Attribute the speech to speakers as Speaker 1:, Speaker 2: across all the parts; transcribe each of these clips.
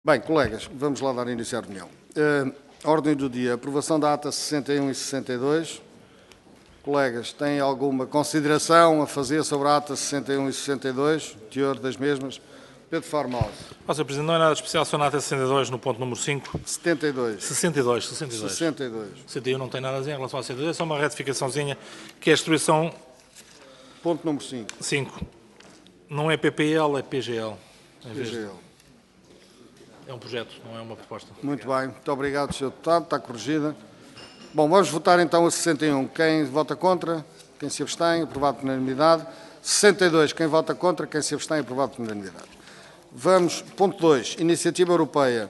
Speaker 1: Bem, colegas, vamos lá dar início à reunião. Ordem do dia, aprovação da ata 61 e 62. Colegas, têm alguma consideração a fazer sobre a ata 61 e 62, teor das mesmas? Pedro Formosa.
Speaker 2: Sr. Presidente, não é nada especial, só na ata 62, no ponto número 5.
Speaker 1: 72.
Speaker 2: 62. 61 não tem nada a dizer em relação a 62, é só uma retificaçãozinha, que é a distribuição...
Speaker 1: Ponto número 5.
Speaker 2: 5. Não é PPL, é PGL.
Speaker 1: PGL.
Speaker 2: É um projeto, não é uma proposta.
Speaker 1: Muito bem, muito obrigado, Sr. Deputado, está corrigida. Bom, vamos votar então a 61. Quem vota contra? Quem se abstém? Aprovado por unanimidade. 62. Quem vota contra? Quem se abstém? Aprovado por unanimidade. Vamos, ponto 2. Iniciativa Europeia.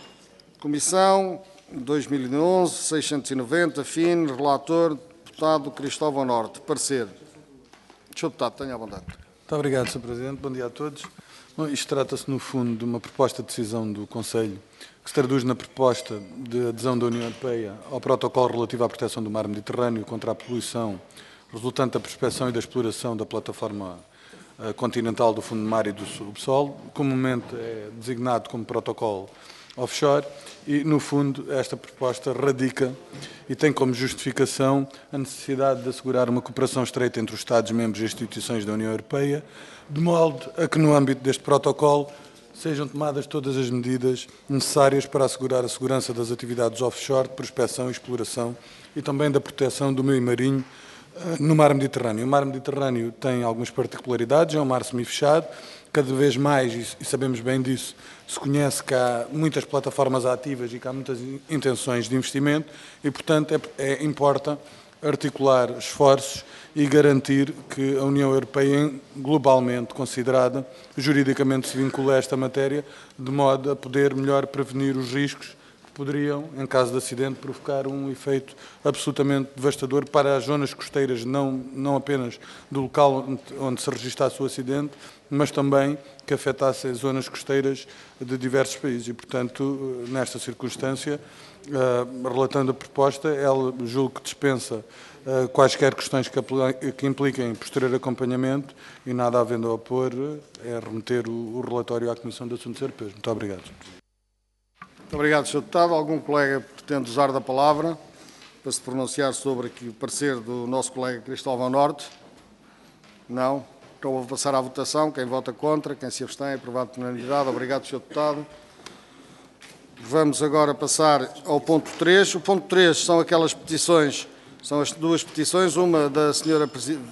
Speaker 1: Comissão 2011, 690, FIN, relator, deputado Cristóvão Norte. Parecer. Sr. Deputado, tenha à vontade.
Speaker 3: Muito obrigado, Sr. Presidente. Bom dia a todos. Bom, isto trata-se, no fundo, de uma proposta de decisão do Conselho que se traduz na proposta de adesão da União Europeia ao protocolo relativo à proteção do mar Mediterrâneo contra a poluição resultante da prospecção e da exploração da plataforma continental do fundo do mar e do subsolo, comumente é designado como protocolo offshore, e, no fundo, esta proposta radica e tem como justificação a necessidade de assegurar uma cooperação estreita entre os Estados-membros e instituições da União Europeia, de modo a que, no âmbito deste protocolo, sejam tomadas todas as medidas necessárias para assegurar a segurança das atividades offshore de prospecção e exploração e também da proteção do meio marinho no mar Mediterrâneo. O mar Mediterrâneo tem algumas particularidades, é um mar semifechado, cada vez mais, e sabemos bem disso, se conhece que há muitas plataformas ativas e que há muitas intenções de investimento e, portanto, importa articular esforços e garantir que a União Europeia, globalmente considerada, juridicamente se vincula a esta matéria, de modo a poder melhor prevenir os riscos que poderiam, em caso de acidente, provocar um efeito absolutamente devastador para as zonas costeiras, não apenas do local onde se registasse o acidente, mas também que afetasse as zonas costeiras de diversos países. E, portanto, nesta circunstância, relatando a proposta, ela julgo que dispensa quaisquer questões que impliquem posterior acompanhamento e, nada havendo a opor, é remeter o relatório à Comissão de Assuntos Europeus. Muito obrigado.
Speaker 1: Muito obrigado, Sr. Deputado. Algum colega pretende usar da palavra para se pronunciar sobre aqui o parecer do nosso colega Cristóvão Norte? Não? Então vou passar à votação. Quem vota contra, quem se abstém, aprovado por unanimidade. Obrigado, Sr. Deputado. Vamos agora passar ao ponto 3. O ponto 3 são aquelas petições, são as duas petições, uma da Sra.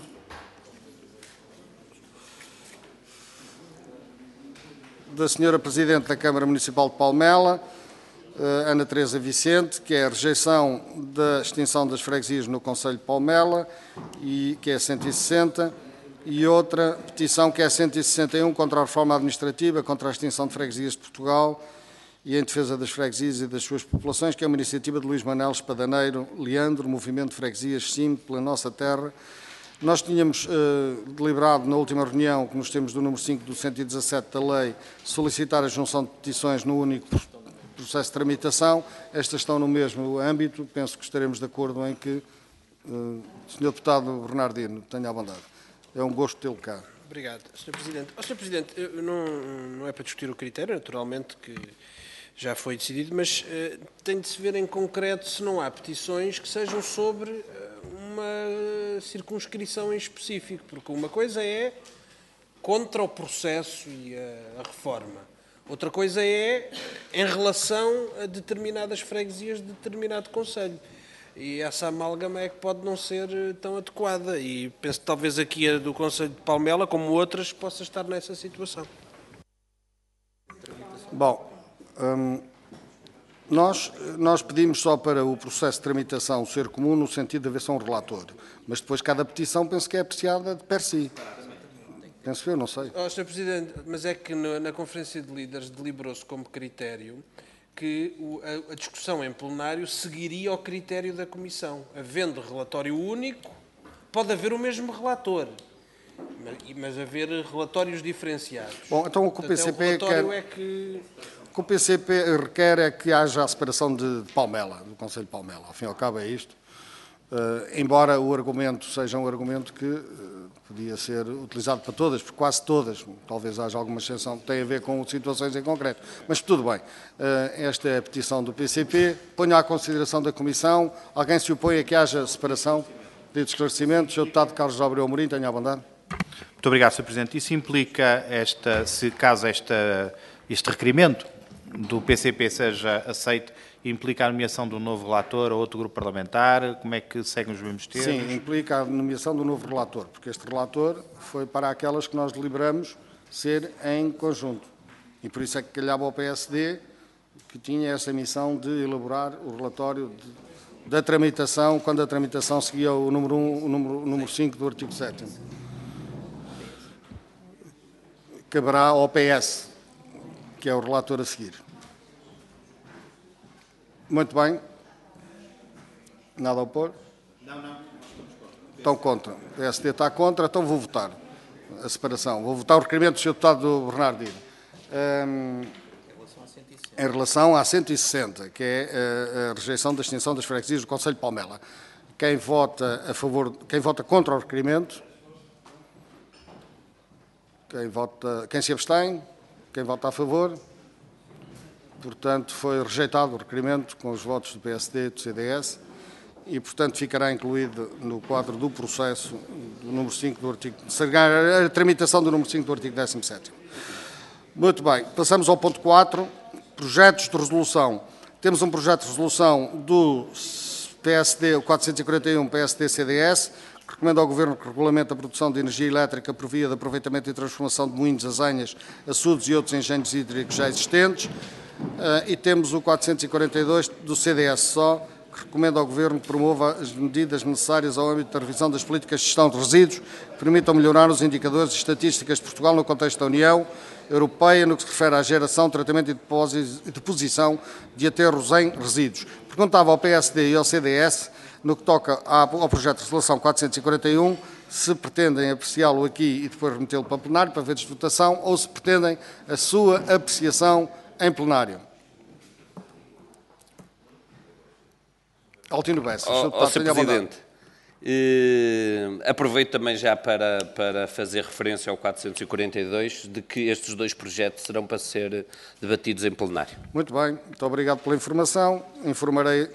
Speaker 1: Presidente da Câmara Municipal de Palmela, Ana Teresa Vicente, que é a rejeição da extinção das freguesias no Concelho de Palmela, que é 160, e outra petição que é 161 contra a reforma administrativa, contra a extinção de freguesias de Portugal e em defesa das freguesias e das suas populações, que é uma iniciativa de Luís Manuel Espadaneiro Leandro, Movimento de Freguesias SIM, pela nossa terra. Nós tínhamos deliberado na última reunião, que nos temos do número 5 do 117 da lei, solicitar a junção de petições no único processo de tramitação. Estas estão no mesmo âmbito, penso que estaremos de acordo em que Sr. Deputado Bernardino tenha a bondade. É um gosto tê-lo cá.
Speaker 4: Obrigado, Sr. Presidente. Sr. Presidente, não é para discutir o critério, naturalmente, que já foi decidido, mas tem de se ver em concreto se não há petições que sejam sobre uma circunscrição em específico, porque uma coisa é contra o processo e a reforma, outra coisa é em relação a determinadas freguesias de determinado concelho. E essa amálgama é que pode não ser tão adequada. E penso que talvez aqui a do Concelho de Palmela, como outras, possa estar nessa situação.
Speaker 1: Bom, nós pedimos só para o processo de tramitação ser comum no sentido de haver só um relator. Mas depois cada petição penso que é apreciada de per si. Penso eu, não sei.
Speaker 4: Sr. Presidente, mas é que na Conferência de Líderes deliberou-se como critério que a discussão em plenário seguiria ao critério da Comissão. Havendo relatório único, pode haver o mesmo relator, mas haver relatórios diferenciados.
Speaker 1: Bom, então o que o PCP o PCP requer é que haja a separação de Palmela, do Concelho de Palmela. Ao fim e ao cabo é isto. Embora o argumento seja um argumento que podia ser utilizado para todas, por quase todas, talvez haja alguma exceção, tem a ver com situações em concreto. Mas tudo bem, esta é a petição do PCP, ponho à consideração da Comissão. Alguém se opõe a que haja separação? Pedido de esclarecimento, Sr. Deputado Carlos Abreu Amorim, tenha a bondade.
Speaker 5: Muito obrigado, Sr. Presidente. Isso implica, se caso este requerimento do PCP seja aceito, implica a nomeação de um novo relator ou outro grupo parlamentar? Como é que seguem os mesmos termos?
Speaker 1: Sim, implica a nomeação do novo relator, porque este relator foi para aquelas que nós deliberamos ser em conjunto. E por isso é que calhava ao PSD que tinha essa missão de elaborar o relatório da tramitação, quando a tramitação seguia o número 1, o número 5 do artigo 7º. Caberá ao PS, que é o relator a seguir. Muito bem. Nada a opor? Não. Estão contra. O PSD está contra, então vou votar a separação. Vou votar o requerimento do Sr. Deputado Bernardino. Em relação à 160, que é a rejeição da extinção das freguesias do Conselho de Palmela. Quem vota a favor, quem vota contra o requerimento? Quem se abstém? Quem vota a favor? Portanto, foi rejeitado o requerimento com os votos do PSD e do CDS e, portanto, ficará incluído no quadro do processo do número 5 do artigo... a tramitação do número 5 do artigo 17º. Muito bem. Passamos ao ponto 4. Projetos de resolução. Temos um projeto de resolução do PSD, o 441, PSD-CDS, que recomenda ao Governo que regulamente a produção de energia elétrica por via de aproveitamento e transformação de moinhos, azanhas, açudes e outros engenhos hídricos já existentes. E temos o 442 do CDS só, que recomenda ao Governo que promova as medidas necessárias ao âmbito da revisão das políticas de gestão de resíduos, que permitam melhorar os indicadores e estatísticas de Portugal no contexto da União Europeia, no que se refere à geração, tratamento e deposição de aterros em resíduos. Perguntava ao PSD e ao CDS, no que toca ao projeto de resolução 441, se pretendem apreciá-lo aqui e depois remetê-lo para plenário, para veres de votação, ou se pretendem a sua apreciação em plenário. Altino Bessa.
Speaker 6: Sr. Presidente, aproveito também já para fazer referência ao 442, de que estes dois projetos serão para ser debatidos em plenário.
Speaker 1: Muito bem, muito obrigado pela informação. Informarei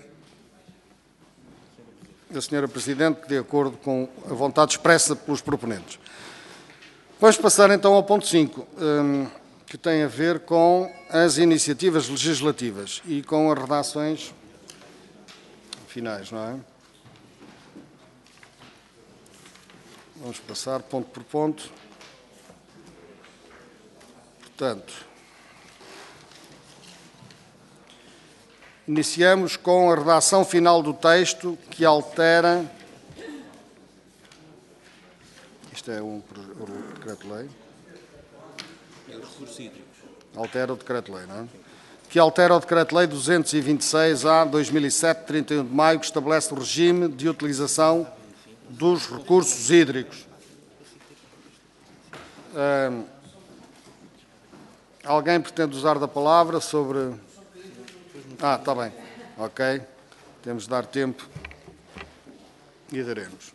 Speaker 1: a Sra. Presidente de acordo com a vontade expressa pelos proponentes. Vamos passar então ao ponto 5, que tem a ver com as iniciativas legislativas e com as redações finais, não é? Vamos passar ponto por ponto. Portanto, iniciamos com a redação final do texto que altera... Isto é o decreto-lei.
Speaker 6: É os recursos hídricos.
Speaker 1: Altera o decreto-lei, não é? Que altera o decreto-lei 226/A/2007, 31 de maio, que estabelece o regime de utilização dos recursos hídricos. Alguém pretende usar da palavra sobre... está bem. Ok. Temos de dar tempo e daremos.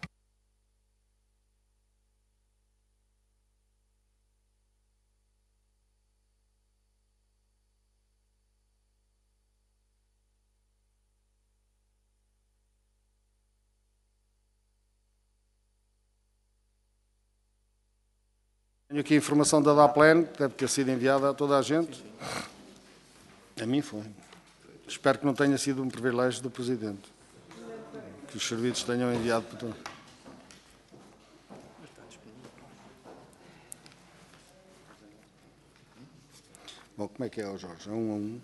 Speaker 1: Tenho aqui a informação da DAPLEN, que deve ter sido enviada a toda a gente. A mim foi. Espero que não tenha sido um privilégio do Presidente. Que os serviços tenham enviado para todos. Bom, como é que é, Jorge? É 1 a 1.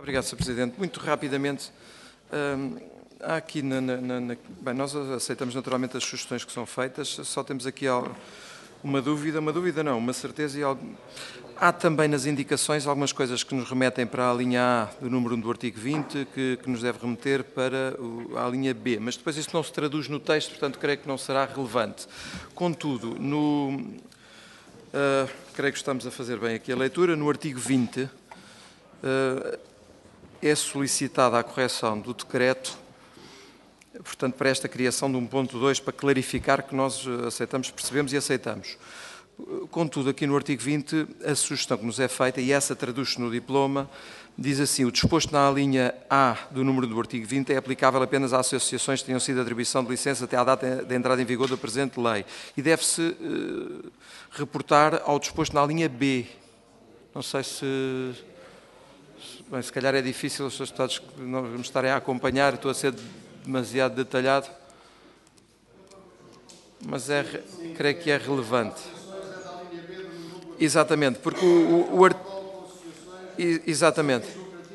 Speaker 7: Obrigado, Sr. Presidente. Muito rapidamente, há aqui, bem, nós aceitamos naturalmente as sugestões que são feitas, só temos aqui uma dúvida não, uma certeza e algo. Há também nas indicações algumas coisas que nos remetem para a linha A do número 1 do artigo 20, que nos deve remeter para a linha B, mas depois isso não se traduz no texto, portanto creio que não será relevante. Contudo, creio que estamos a fazer bem aqui a leitura, no artigo 20 é solicitada a correção do decreto, portanto, para esta criação de um ponto 2, para clarificar que nós aceitamos, percebemos e aceitamos. Contudo, aqui no artigo 20, a sugestão que nos é feita, e essa traduz-se no diploma, diz assim: o disposto na linha A do número do artigo 20 é aplicável apenas a associações que tenham sido atribuição de licença até à data de entrada em vigor da presente lei. E deve-se reportar ao disposto na linha B. Não sei bem, se calhar é difícil os deputados que não me estarem a acompanhar, estou a ser demasiado detalhado, mas creio que é relevante. Exatamente, porque exatamente.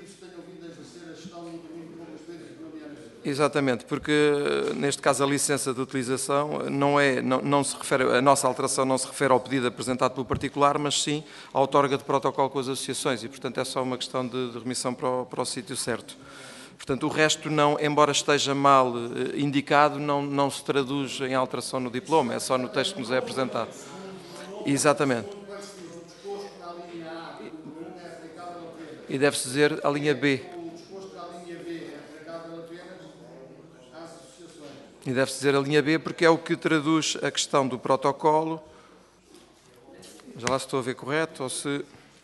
Speaker 7: Exatamente, porque neste caso a licença de utilização não se refere, a nossa alteração não se refere ao pedido apresentado pelo particular, mas sim à outorga de protocolo com as associações e, portanto, é só uma questão de remissão para o sítio certo. Portanto, o resto, embora esteja mal indicado, não se traduz em alteração no diploma, é só no texto que nos é apresentado. Exatamente. E deve-se dizer a linha B. E deve-se dizer a linha B porque é o que traduz a questão do protocolo. Já lá se estou a ver correto ou se...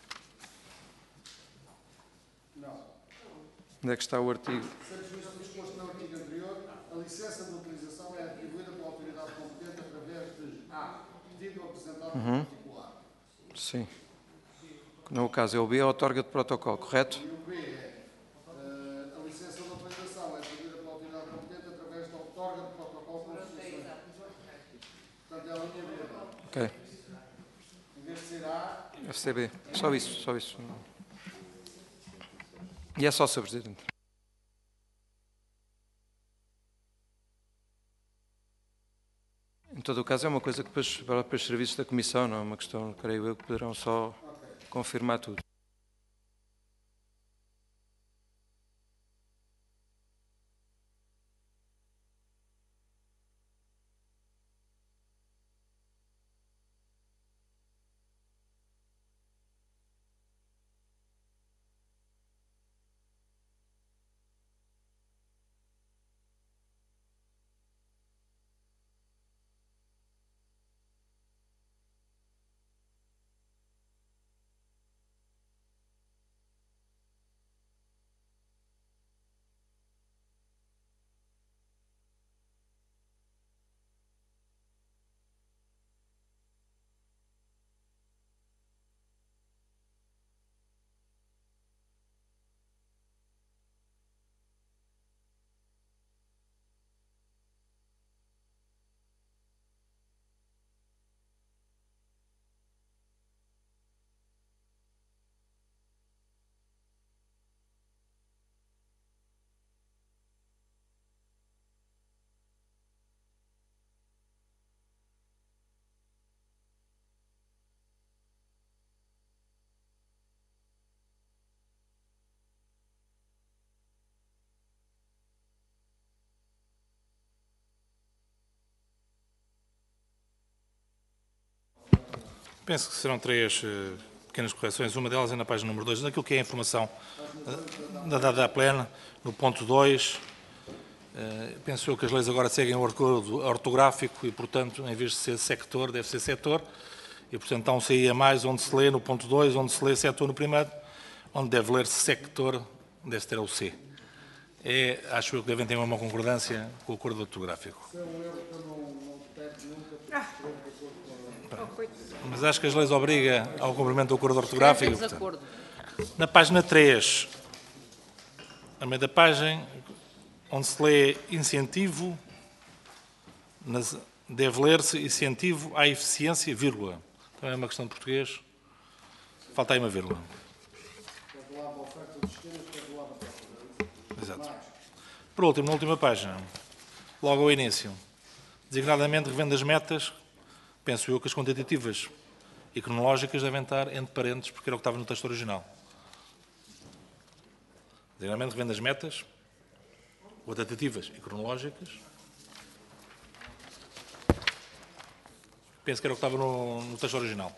Speaker 7: Onde é que está o artigo?
Speaker 1: Sendo disposto no artigo anterior, a licença de utilização é atribuída pela autoridade competente através de A. Pedido apresentado pelo particular.
Speaker 7: Sim. No caso é o B, a outorga de protocolo, correto?
Speaker 1: E o B é a licença de utilização é atribuída pela autoridade competente através da outorga de protocolo com associações. Portanto, é a linha B.
Speaker 7: Ok.
Speaker 1: Em vez de ser A...
Speaker 7: Deve ser B. Só isso. E é só, Sr. Presidente. Em todo o caso, é uma coisa que depois para os serviços da Comissão, não é uma questão, creio eu, que poderão só confirmar tudo.
Speaker 2: Penso que serão três pequenas correções. Uma delas é na página número 2, naquilo que é a informação da data plena, no ponto 2. Penso eu que as leis agora seguem o acordo ortográfico e, portanto, em vez de ser sector, deve ser setor. E, portanto, há um CI a mais onde se lê no ponto 2, onde se lê setor no primeiro, onde deve ler sector, deve ter o C. Acho eu que devem ter uma concordância com o acordo ortográfico. Mas acho que as leis obrigam ao cumprimento do acordo ortográfico. Portanto, na página 3, a meio da página, onde se lê incentivo, deve ler-se incentivo à eficiência, vírgula. Também é uma questão de português. Falta aí uma vírgula. Exato. Por último, na última página, logo ao início, designadamente revendo as metas, penso eu que as quantitativas e cronológicas devem estar entre parênteses, porque era o que estava no texto original. Designadamente revendo as metas, quantitativas e cronológicas. Penso que era o que estava no texto original.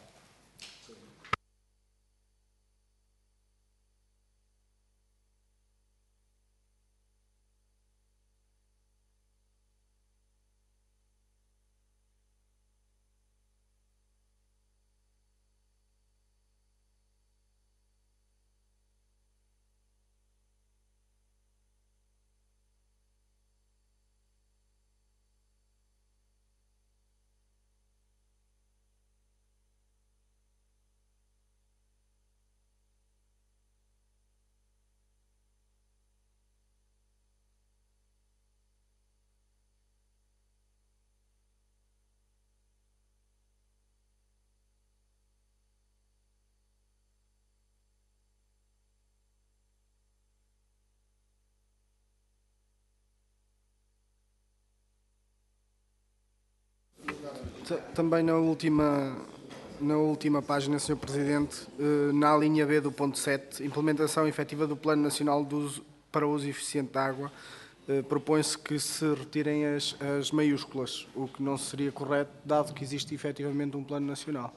Speaker 8: Também na última página, Sr. Presidente, na linha B do ponto 7, implementação efetiva do Plano Nacional de Uso, para o Uso Eficiente da Água, propõe-se que se retirem as maiúsculas, o que não seria correto, dado que existe efetivamente um Plano Nacional.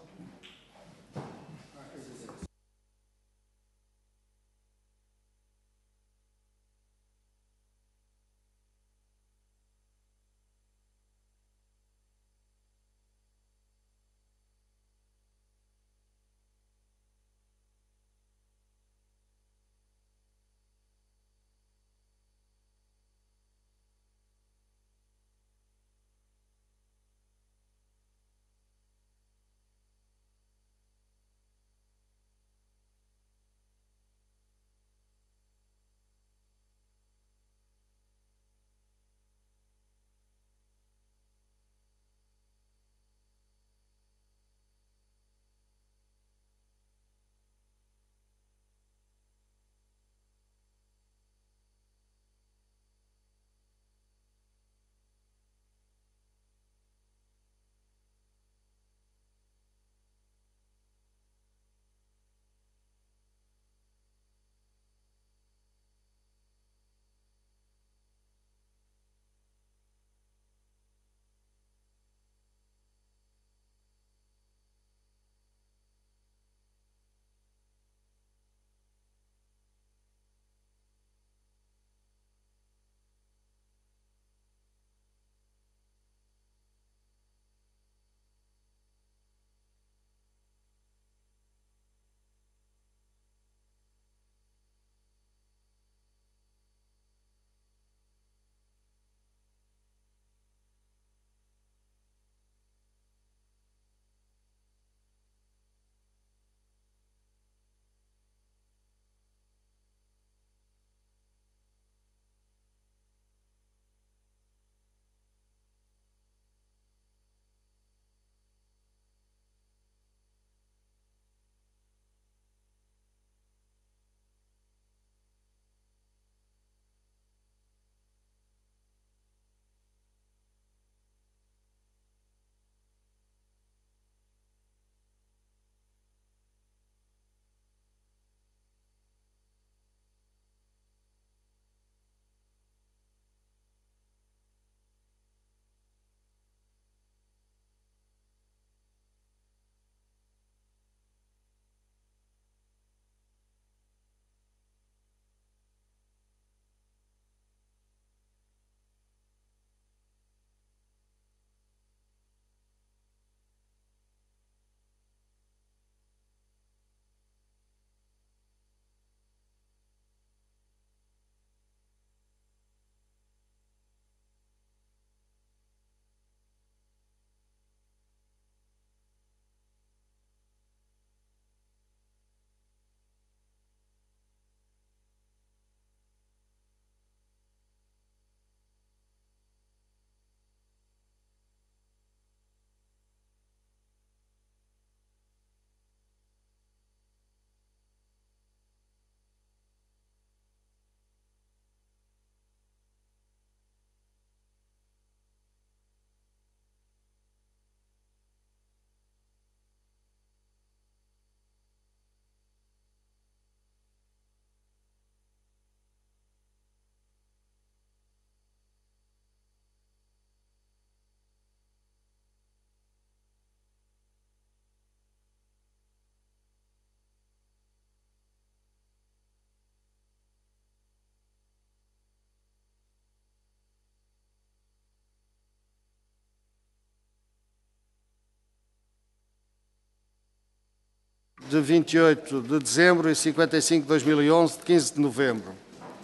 Speaker 1: de 28 de dezembro e 55 de 2011, de 15 de novembro.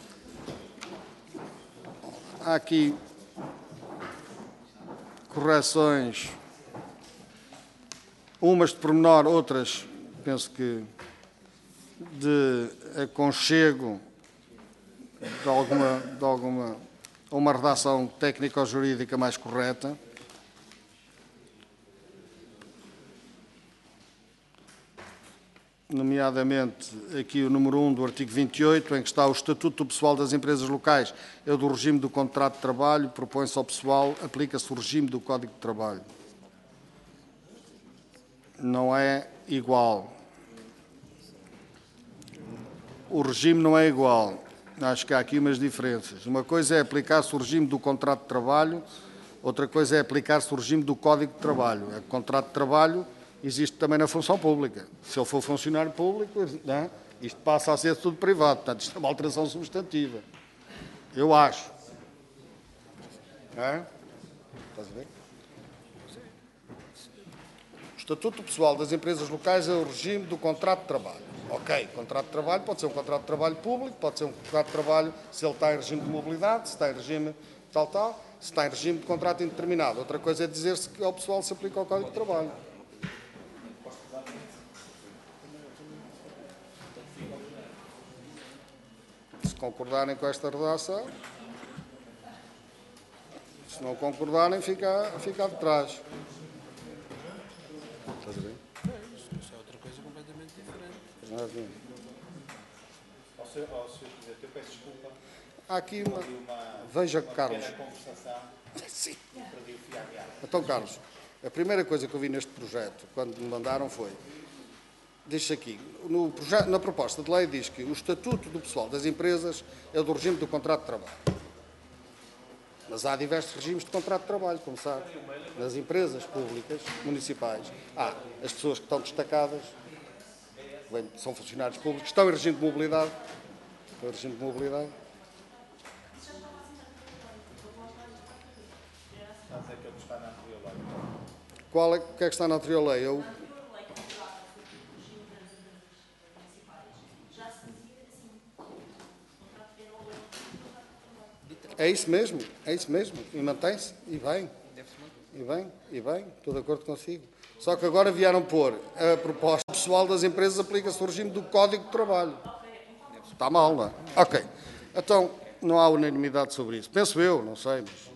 Speaker 1: Há aqui correções, umas de pormenor, outras, penso que de aconchego de uma redação técnico-jurídica mais correta. Nomeadamente aqui o número 1 do artigo 28, em que está o Estatuto do Pessoal das Empresas Locais, é o do regime do contrato de trabalho, propõe-se ao pessoal, aplica-se o regime do Código de Trabalho. Não é igual. O regime não é igual. Acho que há aqui umas diferenças. Uma coisa é aplicar-se o regime do contrato de trabalho, outra coisa é aplicar-se o regime do Código de Trabalho. O contrato de trabalho existe também na função pública. Se ele for funcionário público, não, isto passa a ser tudo privado. Portanto, isto é uma alteração substantiva. Eu acho. Não é? Estás a ver? O Estatuto Pessoal das Empresas Locais é o regime do contrato de trabalho. Ok, contrato de trabalho pode ser um contrato de trabalho público, pode ser um contrato de trabalho se ele está em regime de mobilidade, se está em regime tal, se está em regime de contrato indeterminado. Outra coisa é dizer-se que ao pessoal se aplica o Código de Trabalho. Se concordarem com esta redação, se não concordarem, fica de trás. Estás a ver?
Speaker 4: Isso é outra coisa completamente diferente.
Speaker 1: Não é bem.
Speaker 5: Sr. Presidente, eu peço desculpa.
Speaker 1: Há aqui uma... Veja, Carlos. Sim. Então, Carlos, a primeira coisa que eu vi neste projeto, quando me mandaram, foi... Diz aqui, na proposta de lei diz que o Estatuto do Pessoal das Empresas é do regime do contrato de trabalho. Mas há diversos regimes de contrato de trabalho, como sabe. Nas empresas públicas, municipais, há as pessoas que estão destacadas, são funcionários públicos, estão em regime de mobilidade. Estão em regime de mobilidade. O que é que está na anterior lei? É isso mesmo, e mantém-se, e bem, estou de acordo consigo. Só que agora vieram pôr a proposta pessoal das empresas aplica-se o regime do Código de Trabalho. Está mal, não é? Ok, então não há unanimidade sobre isso. Penso eu, não sei, mas...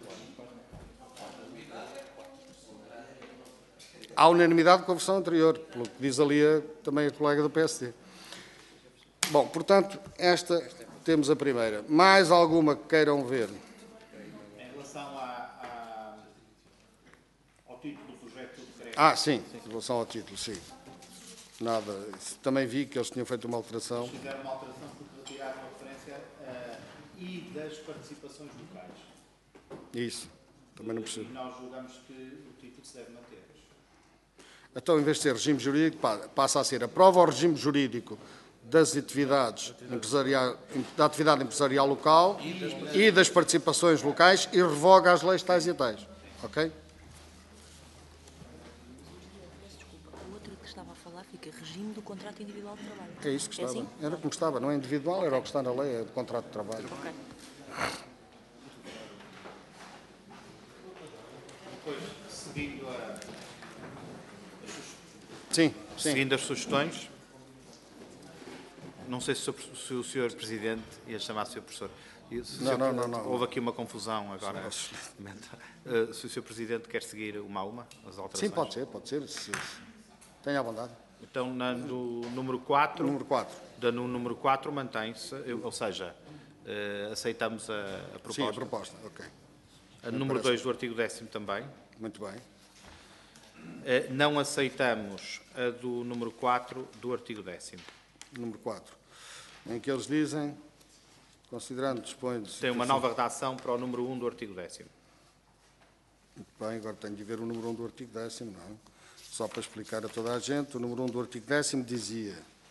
Speaker 1: Há unanimidade com a versão anterior, pelo que diz ali também a colega do PSD. Bom, portanto, temos a primeira. Mais alguma que queiram ver?
Speaker 5: Em relação ao título do projeto de decreto.
Speaker 1: Sim, em relação ao título, sim. Nada. Também vi que eles tinham feito uma alteração.
Speaker 5: Eles fizeram uma alteração porque retiraram a referência e das participações locais.
Speaker 1: Isso, também não percebo.
Speaker 5: E nós julgamos que o título se deve manter.
Speaker 1: Então, em vez de ser regime jurídico, passa a ser aprova o regime jurídico da atividade empresarial local e das participações locais e revoga as leis tais e tais. Ok?
Speaker 9: Desculpa, o outro que estava a falar fica regime do contrato individual de trabalho.
Speaker 1: É isso que estava.
Speaker 9: Assim?
Speaker 1: Era como estava, não é individual, era o que está na lei, é do contrato de trabalho.
Speaker 9: Ok.
Speaker 5: Depois, seguindo
Speaker 1: Sim.
Speaker 5: Seguindo as sugestões, não sei se o Sr. Presidente ia chamar Sr. Professor.
Speaker 1: Não.
Speaker 5: Houve aqui uma confusão agora. Se o Sr. Presidente quer seguir uma a uma, as alterações.
Speaker 1: Sim, pode ser. Tenha à vontade.
Speaker 5: Então, no número 4, no número 4 mantém-se, ou seja, aceitamos a proposta.
Speaker 1: Sim, a proposta, ok.
Speaker 5: A número 2 do artigo 10º também.
Speaker 1: Muito bem.
Speaker 5: Não aceitamos a do número 4 do artigo 10º.
Speaker 1: Número 4, em que eles dizem, considerando dispõe de...
Speaker 5: Tem uma nova redação para o número 1 do artigo 10º.
Speaker 1: Muito bem, agora tenho de ver o número 1 do artigo 10º, não é? Só para explicar a toda a gente, o número 1 do artigo 10º dizia: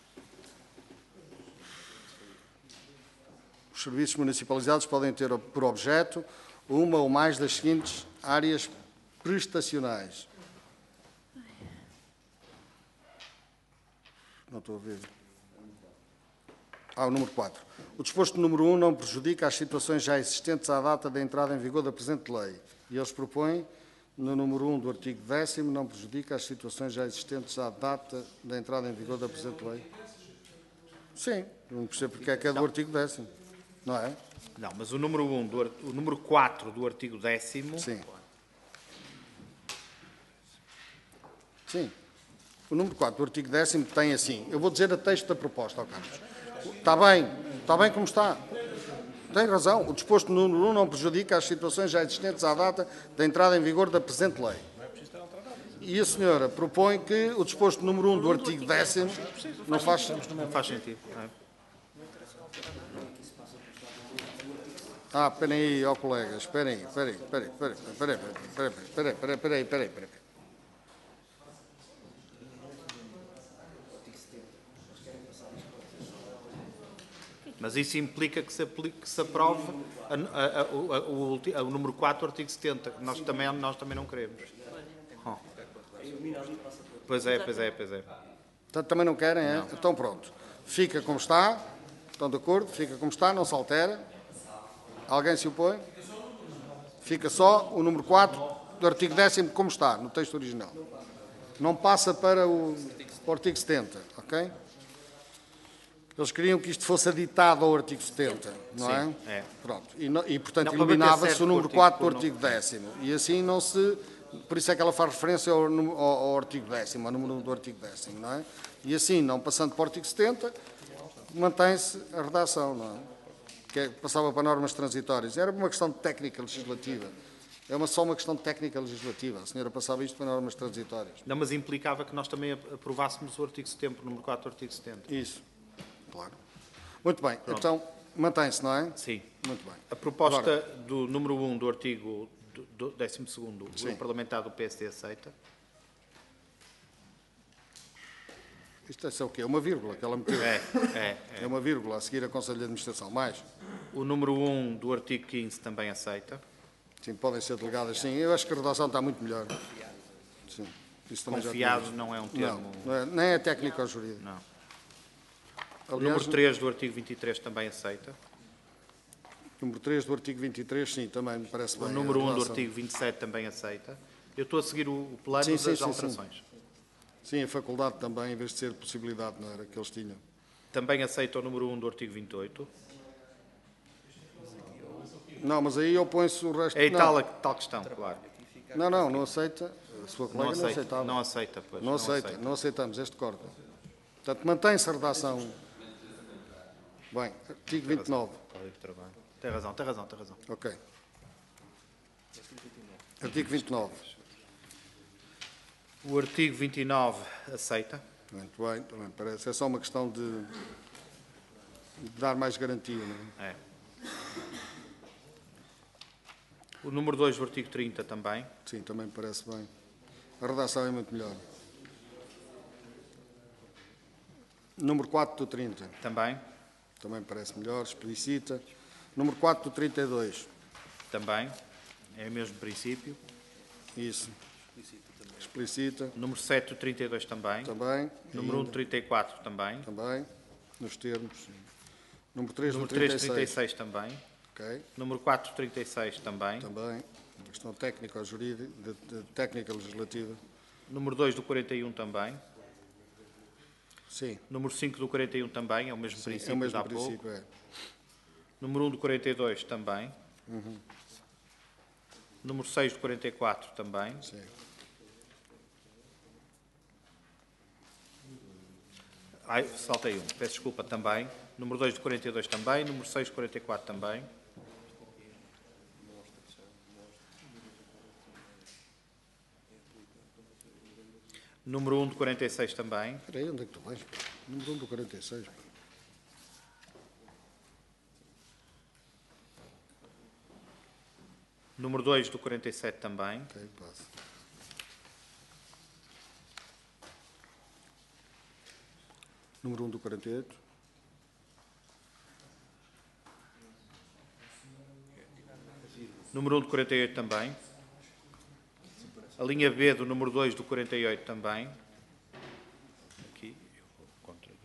Speaker 1: os serviços municipalizados podem ter por objeto uma ou mais das seguintes áreas prestacionais. Não estou a ver. O número 4. O disposto número 1 não prejudica as situações já existentes à data da entrada em vigor da presente lei. E eles propõem, no número 1 do artigo 10º, não prejudica as situações já existentes à data da entrada em vigor da presente lei. Sim, não percebo porque é que é do artigo 10º, não é?
Speaker 5: Não, mas o número 1, o número 4 do artigo 10º...
Speaker 1: Sim. Sim. O número 4 do artigo 10º tem assim, eu vou dizer a texto da proposta, Carlos. Está bem como está. Tem razão. O disposto no número 1 não prejudica as situações já existentes à data da entrada em vigor da presente lei. E a senhora propõe que o disposto número 1 do artigo 10º não faz...
Speaker 5: Não faz sentido. Não é?
Speaker 1: Esperem aí, ó colegas, esperem aí.
Speaker 5: Mas isso implica que se aprove o número 4 do artigo 70, que nós também não queremos. Pois é.
Speaker 1: Portanto, também não querem, é? Então pronto. Fica como está. Estão de acordo? Fica como está, não se altera. Alguém se opõe? Fica só o número 4 do artigo 10º como está, no texto original. Não passa para o artigo 70, ok? Eles queriam que isto fosse aditado ao artigo 70, não é?
Speaker 5: Sim, é.
Speaker 1: Pronto. E portanto,
Speaker 5: Não,
Speaker 1: eliminava-se o número 4 do
Speaker 5: não.
Speaker 1: artigo 10º. E assim não se... Por isso é que ela faz referência ao artigo 10º, ao número 1 do artigo 10º, não é? E assim, não passando para o artigo 70, mantém-se a redação, não é? Que passava para normas transitórias. Era uma questão de técnica legislativa. É só uma questão de técnica legislativa. A senhora passava isto para normas transitórias.
Speaker 5: Não, mas implicava que nós também aprovássemos o artigo 70, o número 4 do artigo 70.
Speaker 1: Isso. Claro. Muito bem.
Speaker 5: Pronto.
Speaker 1: Então, mantém-se, não é?
Speaker 5: Sim.
Speaker 1: Muito bem.
Speaker 5: A proposta
Speaker 1: Agora,
Speaker 5: do número 1 do artigo 12º, o
Speaker 1: Sim.
Speaker 5: grupo parlamentar do PSD aceita.
Speaker 1: isto é só o quê? É uma vírgula que ela meteu.
Speaker 5: É.
Speaker 1: É uma vírgula a seguir a Conselho de Administração. Mais?
Speaker 5: O número 1 do artigo 15 também aceita.
Speaker 1: Sim, podem ser delegadas, sim. Eu acho que a redação está muito melhor. Sim. Isso também já
Speaker 5: Confiado
Speaker 1: tínhamos.
Speaker 5: não é um termo...
Speaker 1: Não, nem é técnico ou jurídico.
Speaker 5: Não. O
Speaker 1: Aliás,
Speaker 5: número 3 do artigo 23 também aceita.
Speaker 1: número 3 do artigo 23, sim, também me parece bem.
Speaker 5: O número
Speaker 1: a
Speaker 5: 1 do
Speaker 1: redação.
Speaker 5: artigo 27 também aceita. Eu estou a seguir o plano
Speaker 1: Sim, sim,
Speaker 5: das
Speaker 1: sim,
Speaker 5: alterações.
Speaker 1: Sim, a faculdade também, em vez de ser possibilidade, não era que eles tinham.
Speaker 5: Também aceita o número 1 do artigo 28.
Speaker 1: Não, mas aí opõe-se o resto.
Speaker 5: É
Speaker 1: não.
Speaker 5: tal questão, claro.
Speaker 1: Não aceita. A sua colega não aceitava.
Speaker 5: Não aceita, pois.
Speaker 1: Não aceita, não aceitamos, este corta. Portanto, mantém-se a redação. Bem, artigo 29.
Speaker 5: Código de Trabalho. Tem razão.
Speaker 1: Ok. Artigo 29.
Speaker 5: O artigo 29 aceita.
Speaker 1: Muito bem, também parece. É só uma questão de dar mais garantia, não é?
Speaker 5: É. O número 2 do artigo 30 também.
Speaker 1: Sim, também me parece bem. A redação é muito melhor. Número 4 do 30.
Speaker 5: Também.
Speaker 1: Também me parece melhor, explicita. Número 4 do 32.
Speaker 5: Também. É o mesmo princípio.
Speaker 1: Isso. Explicita.
Speaker 5: Número 7 do 32 também.
Speaker 1: Também.
Speaker 5: Número 1 do 34 também.
Speaker 1: Também. Nos termos. Sim. Número 3 do
Speaker 5: Número 3 do
Speaker 1: 36.
Speaker 5: 36 também.
Speaker 1: Ok.
Speaker 5: Número 4 do 36 também.
Speaker 1: Também. Uma questão técnica ou jurídica, de técnica legislativa.
Speaker 5: Número 2 do 41 também.
Speaker 1: Sim.
Speaker 5: Número 5 do 41 também, é o mesmo princípio
Speaker 1: É o mesmo
Speaker 5: de há pouco.
Speaker 1: princípio, é.
Speaker 5: Número 1 do 42 também. Número 6 do 44 também.
Speaker 1: Sim.
Speaker 5: Ai, saltei um, peço desculpa, também. Número 2 do 42 também. Número 6 do 44 também. Número 1 do 46 também.
Speaker 1: Espera aí, onde é que tu vais? Número 1 do 46.
Speaker 5: Número 2 do 47 também.
Speaker 1: Ok, passa. Número 1 do 48.
Speaker 5: Número 1 do 48 também. A linha B do número 2 do 48 também. Aqui, eu vou contra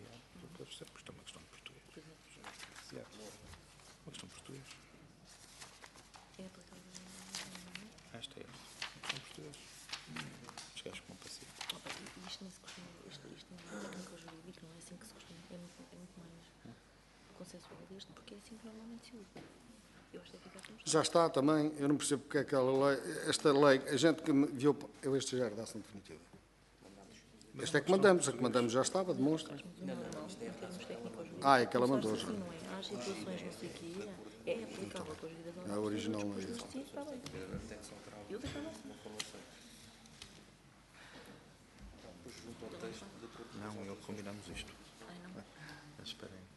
Speaker 5: português.
Speaker 9: É aplicável.
Speaker 5: Esta é esta. Em português. Os gajos com passivo.
Speaker 9: Isto não se costuma, isto não é técnico-jurídico, não é assim que se costuma, é muito mais consensual este, porque é assim que normalmente se usa. Eu acho que fica como está.
Speaker 1: Já está também, eu não percebo porque é aquela lei, esta lei, a gente que me viu, este já era da ação definitiva. Este é que mandamos, a que mandamos já estava, demonstra. É que ela mandou já.
Speaker 9: Assim, não é? Há situações, não sei o que, é aplicável com as vidas
Speaker 1: A original não é
Speaker 9: depois
Speaker 1: esta.
Speaker 9: disto, está bem. Eu declaro assim.
Speaker 5: Não, eu combinamos isto.
Speaker 9: Ai, não.
Speaker 5: Mas espera aí.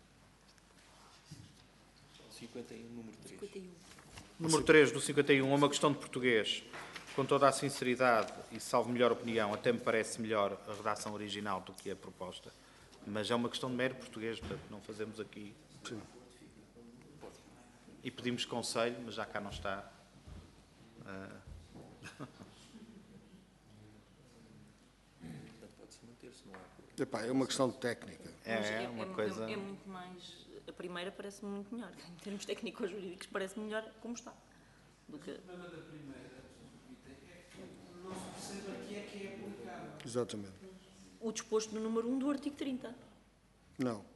Speaker 6: 51, número 3.
Speaker 9: 51.
Speaker 5: Número 3 do 51, uma questão de português. Com toda a sinceridade e salvo melhor opinião, até me parece melhor a redação original do que a proposta. Mas é uma questão de mero português, portanto não fazemos aqui.
Speaker 1: Sim.
Speaker 5: E pedimos conselho, mas já cá não está.
Speaker 1: Epá, é uma questão de técnica.
Speaker 5: É uma coisa...
Speaker 9: É muito mais... A primeira parece-me muito melhor. Em termos técnico-jurídicos, parece-me melhor como está. Do que...
Speaker 1: Exatamente.
Speaker 9: O disposto no número 1 do artigo 30.
Speaker 1: Não.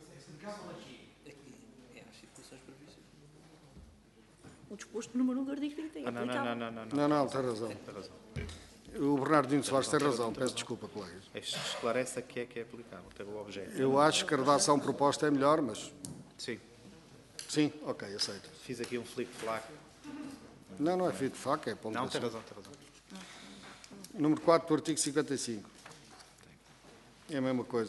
Speaker 9: O disposto no número 1 do artigo 30 é aplicável.
Speaker 1: Não, tem razão.
Speaker 5: Tem razão.
Speaker 1: O Bernardino Soares tem razão, peço desculpa, colegas.
Speaker 5: Este esclarece a que é aplicável, tem o objeto.
Speaker 1: Eu acho que a redação proposta é melhor, mas...
Speaker 5: Sim,
Speaker 1: Sim, ok, aceito.
Speaker 5: fiz aqui um flick-flack.
Speaker 1: Não é feito de faca, é pontuação.
Speaker 5: Não, tem razão, tem razão.
Speaker 1: Número 4 do artigo 55. É a mesma coisa.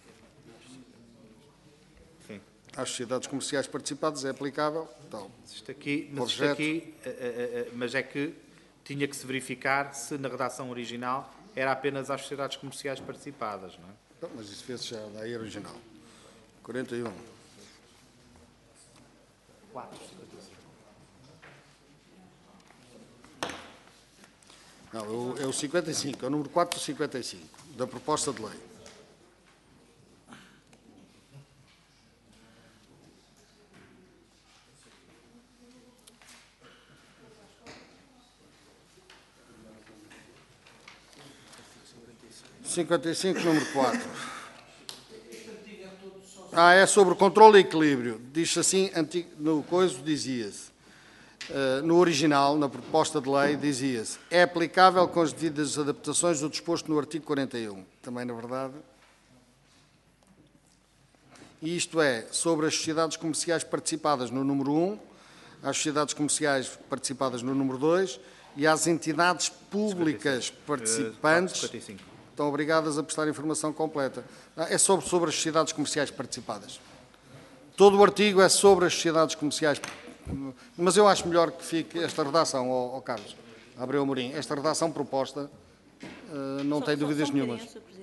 Speaker 5: Sim.
Speaker 1: Às sociedades comerciais participadas é aplicável, tal.
Speaker 5: Isto aqui,
Speaker 1: Objeto.
Speaker 5: mas é que tinha que se verificar se na redação original era apenas às sociedades comerciais participadas, não é?
Speaker 1: Então, mas isso fez já daí original. 41.
Speaker 5: 4.
Speaker 1: Não, é o 55, é o número 4 do 55, da proposta de lei. Número 4. É sobre o controle e equilíbrio. Diz assim, no coiso dizia-se, no original, na proposta de lei, dizia-se, é aplicável com as devidas adaptações do disposto no artigo 41. Também, na verdade. E isto é, sobre as sociedades comerciais participadas no número 1, às sociedades comerciais participadas no número 2 e às entidades públicas participantes
Speaker 5: 55.
Speaker 1: estão obrigadas a prestar informação completa. É sobre as sociedades comerciais participadas. Todo o artigo é sobre as sociedades comerciais. Mas eu acho melhor que fique esta redação, ó Carlos Abreu Amorim. Esta redação proposta não tem dúvidas nenhumas.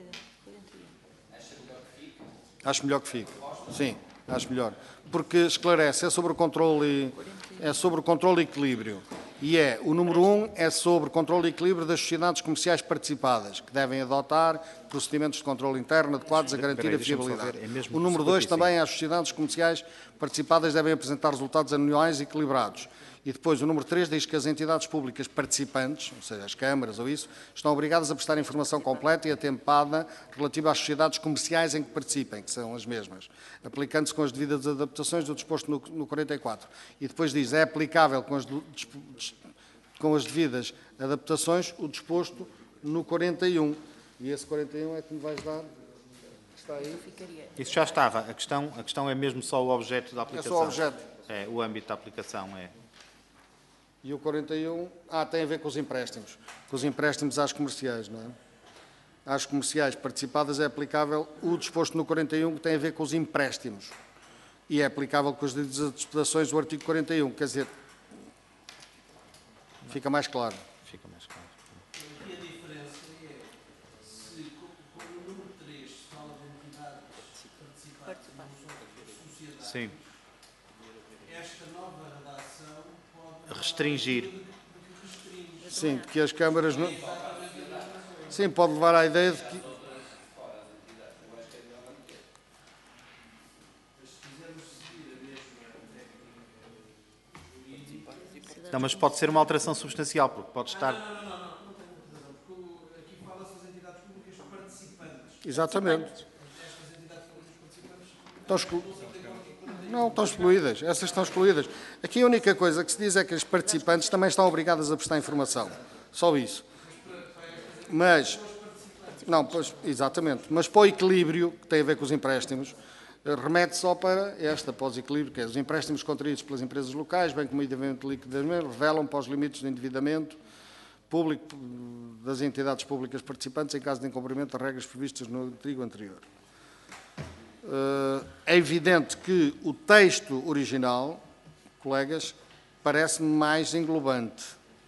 Speaker 1: Acho melhor que fique. Sim, acho melhor. Porque esclarece, é sobre o controle e equilíbrio. E o número 1 é sobre o controle e equilíbrio das sociedades comerciais participadas, que devem adotar procedimentos de controle interno adequados a garantir a fiabilidade. O número 2 também é as sociedades comerciais participadas devem apresentar resultados anuais equilibrados. E depois o número 3 diz que as entidades públicas participantes, ou seja, as câmaras ou isso, estão obrigadas a prestar informação completa e atempada relativa às sociedades comerciais em que participem, que são as mesmas, aplicando-se com as devidas adaptações do disposto no 44. E depois diz, é aplicável com as devidas adaptações o disposto no 41. E esse 41 é que me vais dar, que está aí.
Speaker 5: Isso já estava. A questão é mesmo só o objeto da aplicação.
Speaker 1: É só o objeto.
Speaker 5: É, o âmbito da aplicação é...
Speaker 1: E o 41, tem a ver com os empréstimos. Com os empréstimos às comerciais, não é? Às comerciais participadas é aplicável o disposto no 41, que tem a ver com os empréstimos. E é aplicável com as adaptações do artigo 41, quer dizer, fica mais claro.
Speaker 5: Fica mais claro.
Speaker 10: E a diferença é, se no número 3 se fala de entidades participadas na sociedade,
Speaker 5: Sim.
Speaker 10: esta nova redação pode
Speaker 5: Restringir.
Speaker 1: Sim, que as câmaras... Sim, pode levar à ideia de que...
Speaker 5: Não, mas pode ser uma alteração substancial, porque pode estar...
Speaker 10: Não tem razão, porque aqui fala-se das entidades públicas participantes.
Speaker 1: Exatamente.
Speaker 10: Estas entidades públicas participantes
Speaker 1: Estão Não, estão excluídas. Essas estão excluídas. Aqui a única coisa que se diz é que as participantes também estão obrigadas a prestar informação. Só isso. Mas, não, pois, exatamente. Mas para o equilíbrio, que tem a ver com os empréstimos, remete só para para o desequilíbrio, que é os empréstimos contraídos pelas empresas locais, bem como o endividamento liquidamente, revelam para os limites do endividamento público das entidades públicas participantes em caso de incumprimento das regras previstas no artigo anterior. É evidente que o texto original, colegas, parece-me mais englobante.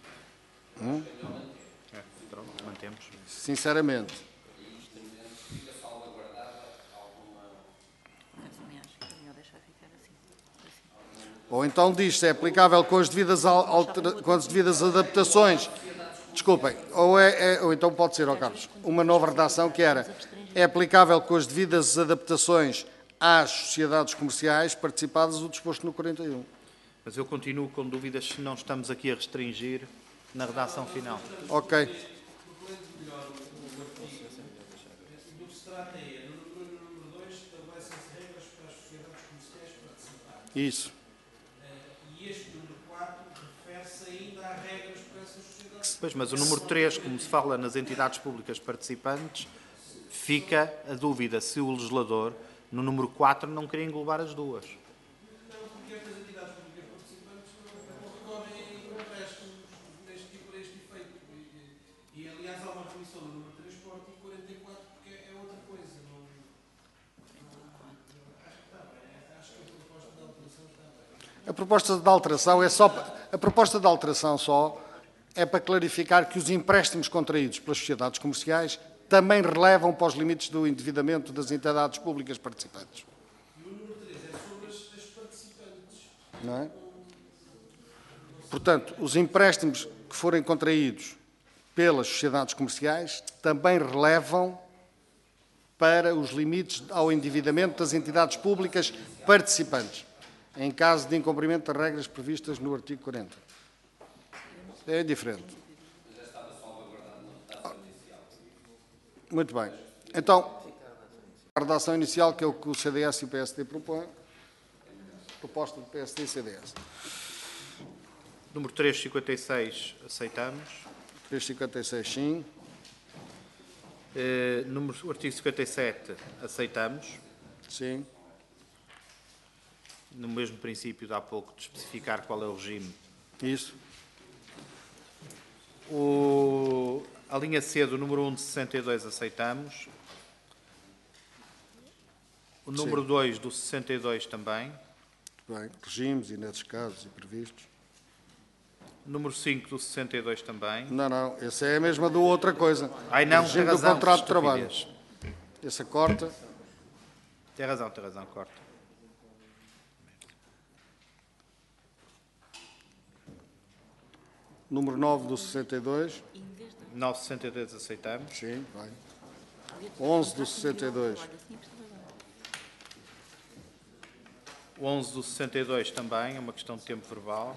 Speaker 5: Mantemos.
Speaker 1: Sinceramente. Ou então diz se é aplicável com as devidas, adaptações. Desculpem. Ou então pode ser, Carlos, uma nova redação que era: é aplicável com as devidas adaptações às sociedades comerciais participadas o disposto no 41.
Speaker 5: Mas eu continuo com dúvidas se não estamos aqui a restringir na redação final.
Speaker 1: Ok.
Speaker 10: do que se trata é, no número 2, estabelecem-se regras para as sociedades comerciais participarem.
Speaker 1: Isso.
Speaker 10: E este número 4 refere-se ainda a regras para essas sociedades.
Speaker 5: Pois, mas o número 3, como se fala nas entidades públicas participantes, fica a dúvida se o legislador, no número 4, não queria englobar as duas.
Speaker 10: Não, porque estas entidades públicas participantes não recorrem empréstimos para este efeito. E, aliás, há uma remissão no número 3 para o artigo 44, porque é outra coisa. Acho que a proposta de alteração está bem.
Speaker 1: A proposta de alteração é só... A proposta de alteração só é para clarificar que os empréstimos contraídos pelas sociedades comerciais também relevam para os limites do endividamento das entidades públicas participantes.
Speaker 10: E o número 3 é sobre as participantes.
Speaker 1: Não é? Portanto, os empréstimos que forem contraídos pelas sociedades comerciais também relevam para os limites ao endividamento das entidades públicas participantes, em caso de incumprimento das regras previstas no artigo 40. É diferente. Muito bem. Então, a redação inicial, que é o que o CDS e o PSD propõem. Proposta do PSD e CDS.
Speaker 5: Número 356, aceitamos.
Speaker 1: 356, sim.
Speaker 5: O artigo 57, aceitamos.
Speaker 1: Sim.
Speaker 5: No mesmo princípio de há pouco, de especificar qual é o regime.
Speaker 1: Isso.
Speaker 5: A linha C do número 1 de 62 aceitamos. O número 2 do 62 também.
Speaker 1: Bem, regimes e nesses casos e previstos.
Speaker 5: O número 5 do 62 também.
Speaker 1: Não, essa é a mesma do outra coisa.
Speaker 5: Ai não,
Speaker 1: regime
Speaker 5: tem
Speaker 1: do
Speaker 5: razão,
Speaker 1: contrato de trabalho.
Speaker 5: estupidez.
Speaker 1: Essa corta.
Speaker 5: Tem razão, corta.
Speaker 1: Número 9 do 62.
Speaker 5: 962 aceitamos.
Speaker 1: Sim, vai. 11 do 62.
Speaker 5: O 11 do 62 também, é uma questão de tempo verbal.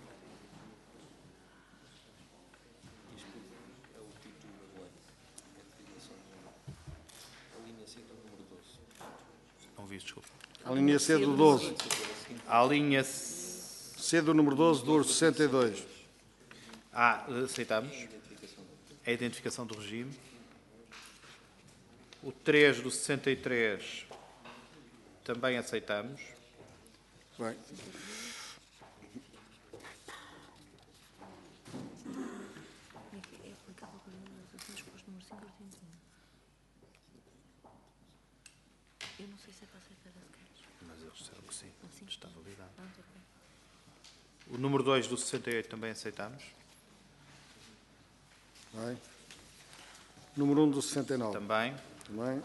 Speaker 5: Não vi, desculpa.
Speaker 1: A linha C do 12.
Speaker 5: A linha
Speaker 1: C do número 12 do 62.
Speaker 5: Aceitamos. É a identificação do regime. O 3 do 63 também aceitamos.
Speaker 1: Bem.
Speaker 9: É aplicável com o disposto número 5 do artigo 1. Eu não sei se é para aceitar esse caso.
Speaker 5: Mas eles disseram que sim.
Speaker 9: Sim.
Speaker 5: Está validado.
Speaker 9: Pronto, ok.
Speaker 5: O número 2 do 68 também aceitamos.
Speaker 1: Vai. Número 1 do 69.
Speaker 5: Também.
Speaker 1: Também.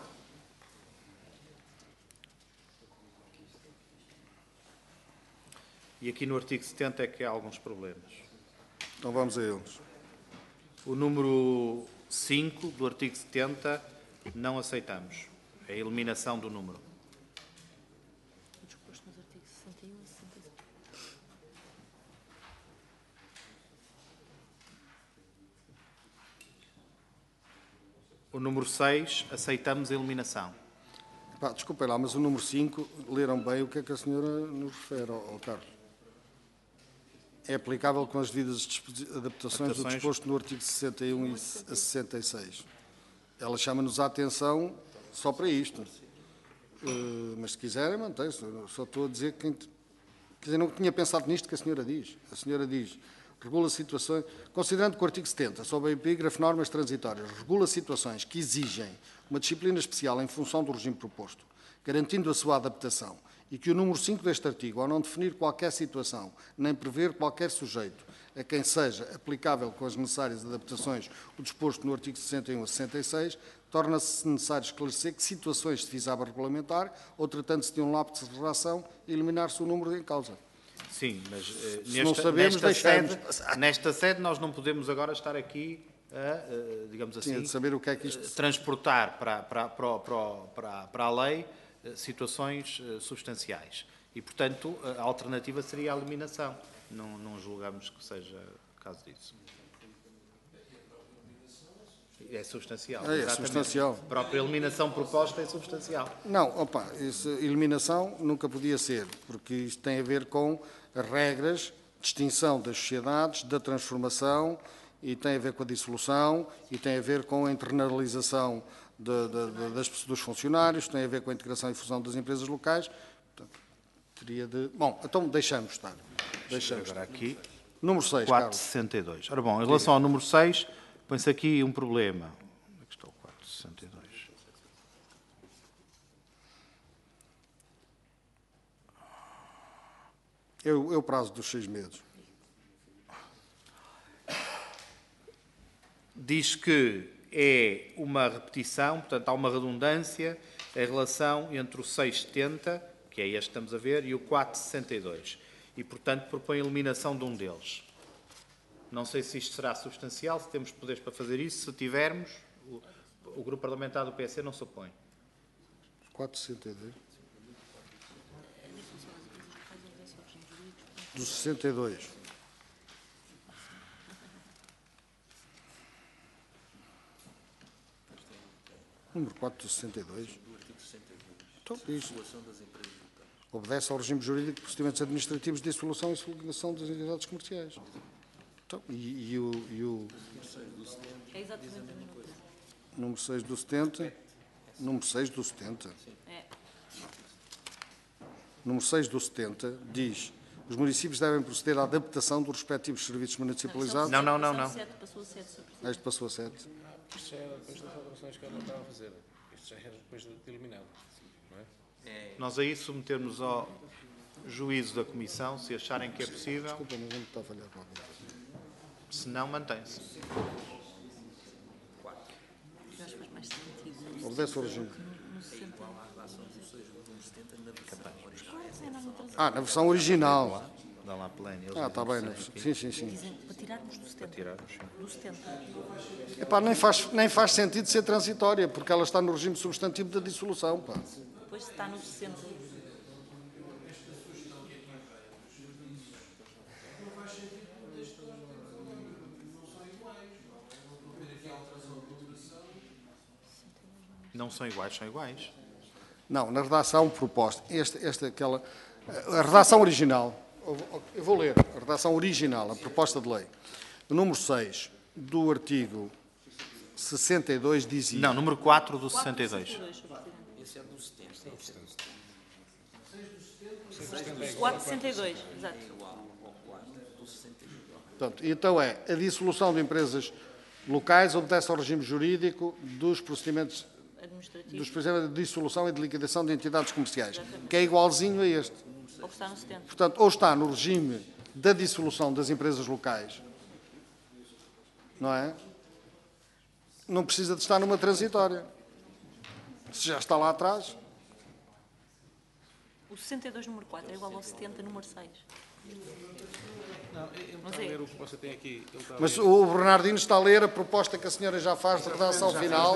Speaker 5: E aqui no artigo 70 é que há alguns problemas.
Speaker 1: Então vamos a eles.
Speaker 5: O número 5 do artigo 70 não aceitamos. É a eliminação do número.
Speaker 9: O disposto nos artigos 61 e 65.
Speaker 5: O número 6, aceitamos a eliminação.
Speaker 1: Pá, desculpem lá, mas o número 5, leram bem o que é que a senhora nos refere, ao Carlos. É aplicável com as devidas adaptações do disposto no artigo 61 e a 66. Ela chama-nos a atenção só para isto. Mas se quiserem, mantém-se. Só estou a dizer que... Quer dizer, não tinha pensado nisto que a senhora diz. A senhora diz, regula situações... Considerando que o artigo 70, sob a epígrafe normas transitórias, regula situações que exigem uma disciplina especial em função do regime proposto, garantindo a sua adaptação, e que o número 5 deste artigo, ao não definir qualquer situação, nem prever qualquer sujeito a quem seja aplicável com as necessárias adaptações o disposto no artigo 61 a 66, torna-se necessário esclarecer que situações se visava regulamentar ou, tratando-se de um lapso de redação, eliminar-se o número em causa.
Speaker 5: Sim, mas
Speaker 1: não sabemos,
Speaker 5: nesta sede nós não podemos agora estar aqui a, digamos assim,
Speaker 1: de saber o que é que isto...
Speaker 5: transportar para a lei situações substanciais. E, portanto, a alternativa seria a eliminação. Não julgamos que seja o caso disso. É substancial.
Speaker 1: É substancial.
Speaker 5: A própria eliminação proposta é substancial.
Speaker 1: Não, opa, eliminação nunca podia ser, porque isto tem a ver com as regras de extinção das sociedades, da transformação, e tem a ver com a dissolução, e tem a ver com a internalização dos funcionários, tem a ver com a integração e fusão das empresas locais. Portanto, teria de... Bom, então deixamos estar. Deixamos
Speaker 5: agora aqui.
Speaker 1: Número 6,
Speaker 5: 462. Ora bom, em relação ao número 6, põe-se aqui um problema. Onde é que está o 462?
Speaker 1: É o prazo dos 6 meses.
Speaker 5: Diz que é uma repetição, portanto, há uma redundância em relação entre o 670, que é este que estamos a ver, e o 462. E, portanto, propõe a eliminação de um deles. Não sei se isto será substancial, se temos poderes para fazer isso. Se tivermos, o grupo parlamentar do PSD não se opõe.
Speaker 1: 462. Do 62. Número 4 do 62. Então, isto obedece ao regime jurídico de procedimentos administrativos de dissolução e sublegação das entidades comerciais. Então, e o...
Speaker 9: É exatamente a mesma coisa.
Speaker 1: Número 6 do 70. Número 6 do 70.
Speaker 9: É.
Speaker 1: Número 6 do 70 diz: os municípios devem proceder à adaptação dos respectivos serviços municipalizados.
Speaker 5: Não.
Speaker 9: Passou a 7, Sr. Presidente.
Speaker 1: Este passou a 7.
Speaker 10: Isto já era depois das alterações que ela estava a fazer. Isto já era depois de eliminado. Não é?
Speaker 5: Nós aí submetermos ao juízo da Comissão, se acharem que é possível.
Speaker 1: Desculpa, mas não está a falhar qualquer coisa.
Speaker 5: Se não, mantém-se.
Speaker 9: Eu acho que faz mais sentido.
Speaker 1: Obedece ao regime.
Speaker 9: No 60.
Speaker 1: Na versão original.
Speaker 5: Dá lá pleno.
Speaker 1: Está bem. Sim.
Speaker 9: Dizem para tirarmos do 70. Do 70.
Speaker 1: Epá, nem faz sentido ser transitória, porque ela está no regime substantivo da dissolução. Pá.
Speaker 9: Depois está no 60.
Speaker 5: Não são iguais, são iguais.
Speaker 1: Não, na redação proposta. A redação original. Eu vou ler. A redação original, a proposta de lei. O número 6 do artigo 62 dizia...
Speaker 5: Não, número 4 do 62.
Speaker 9: Esse é do 70. 462, exato.
Speaker 1: Portanto, então a dissolução de empresas locais obedece ao regime jurídico dos procedimentos de dissolução e de liquidação de entidades comerciais, que é igualzinho a este.
Speaker 9: Ou está no 70.
Speaker 1: Portanto, ou está no regime da dissolução das empresas locais, não é? Não precisa de estar numa transitória. Se já está lá atrás.
Speaker 9: O 62, número 4, é igual ao 70, número 6.
Speaker 10: Não, ele está a ler o que você tem aqui.
Speaker 1: Mas o Bernardino está a ler a proposta que a senhora já faz de redação final.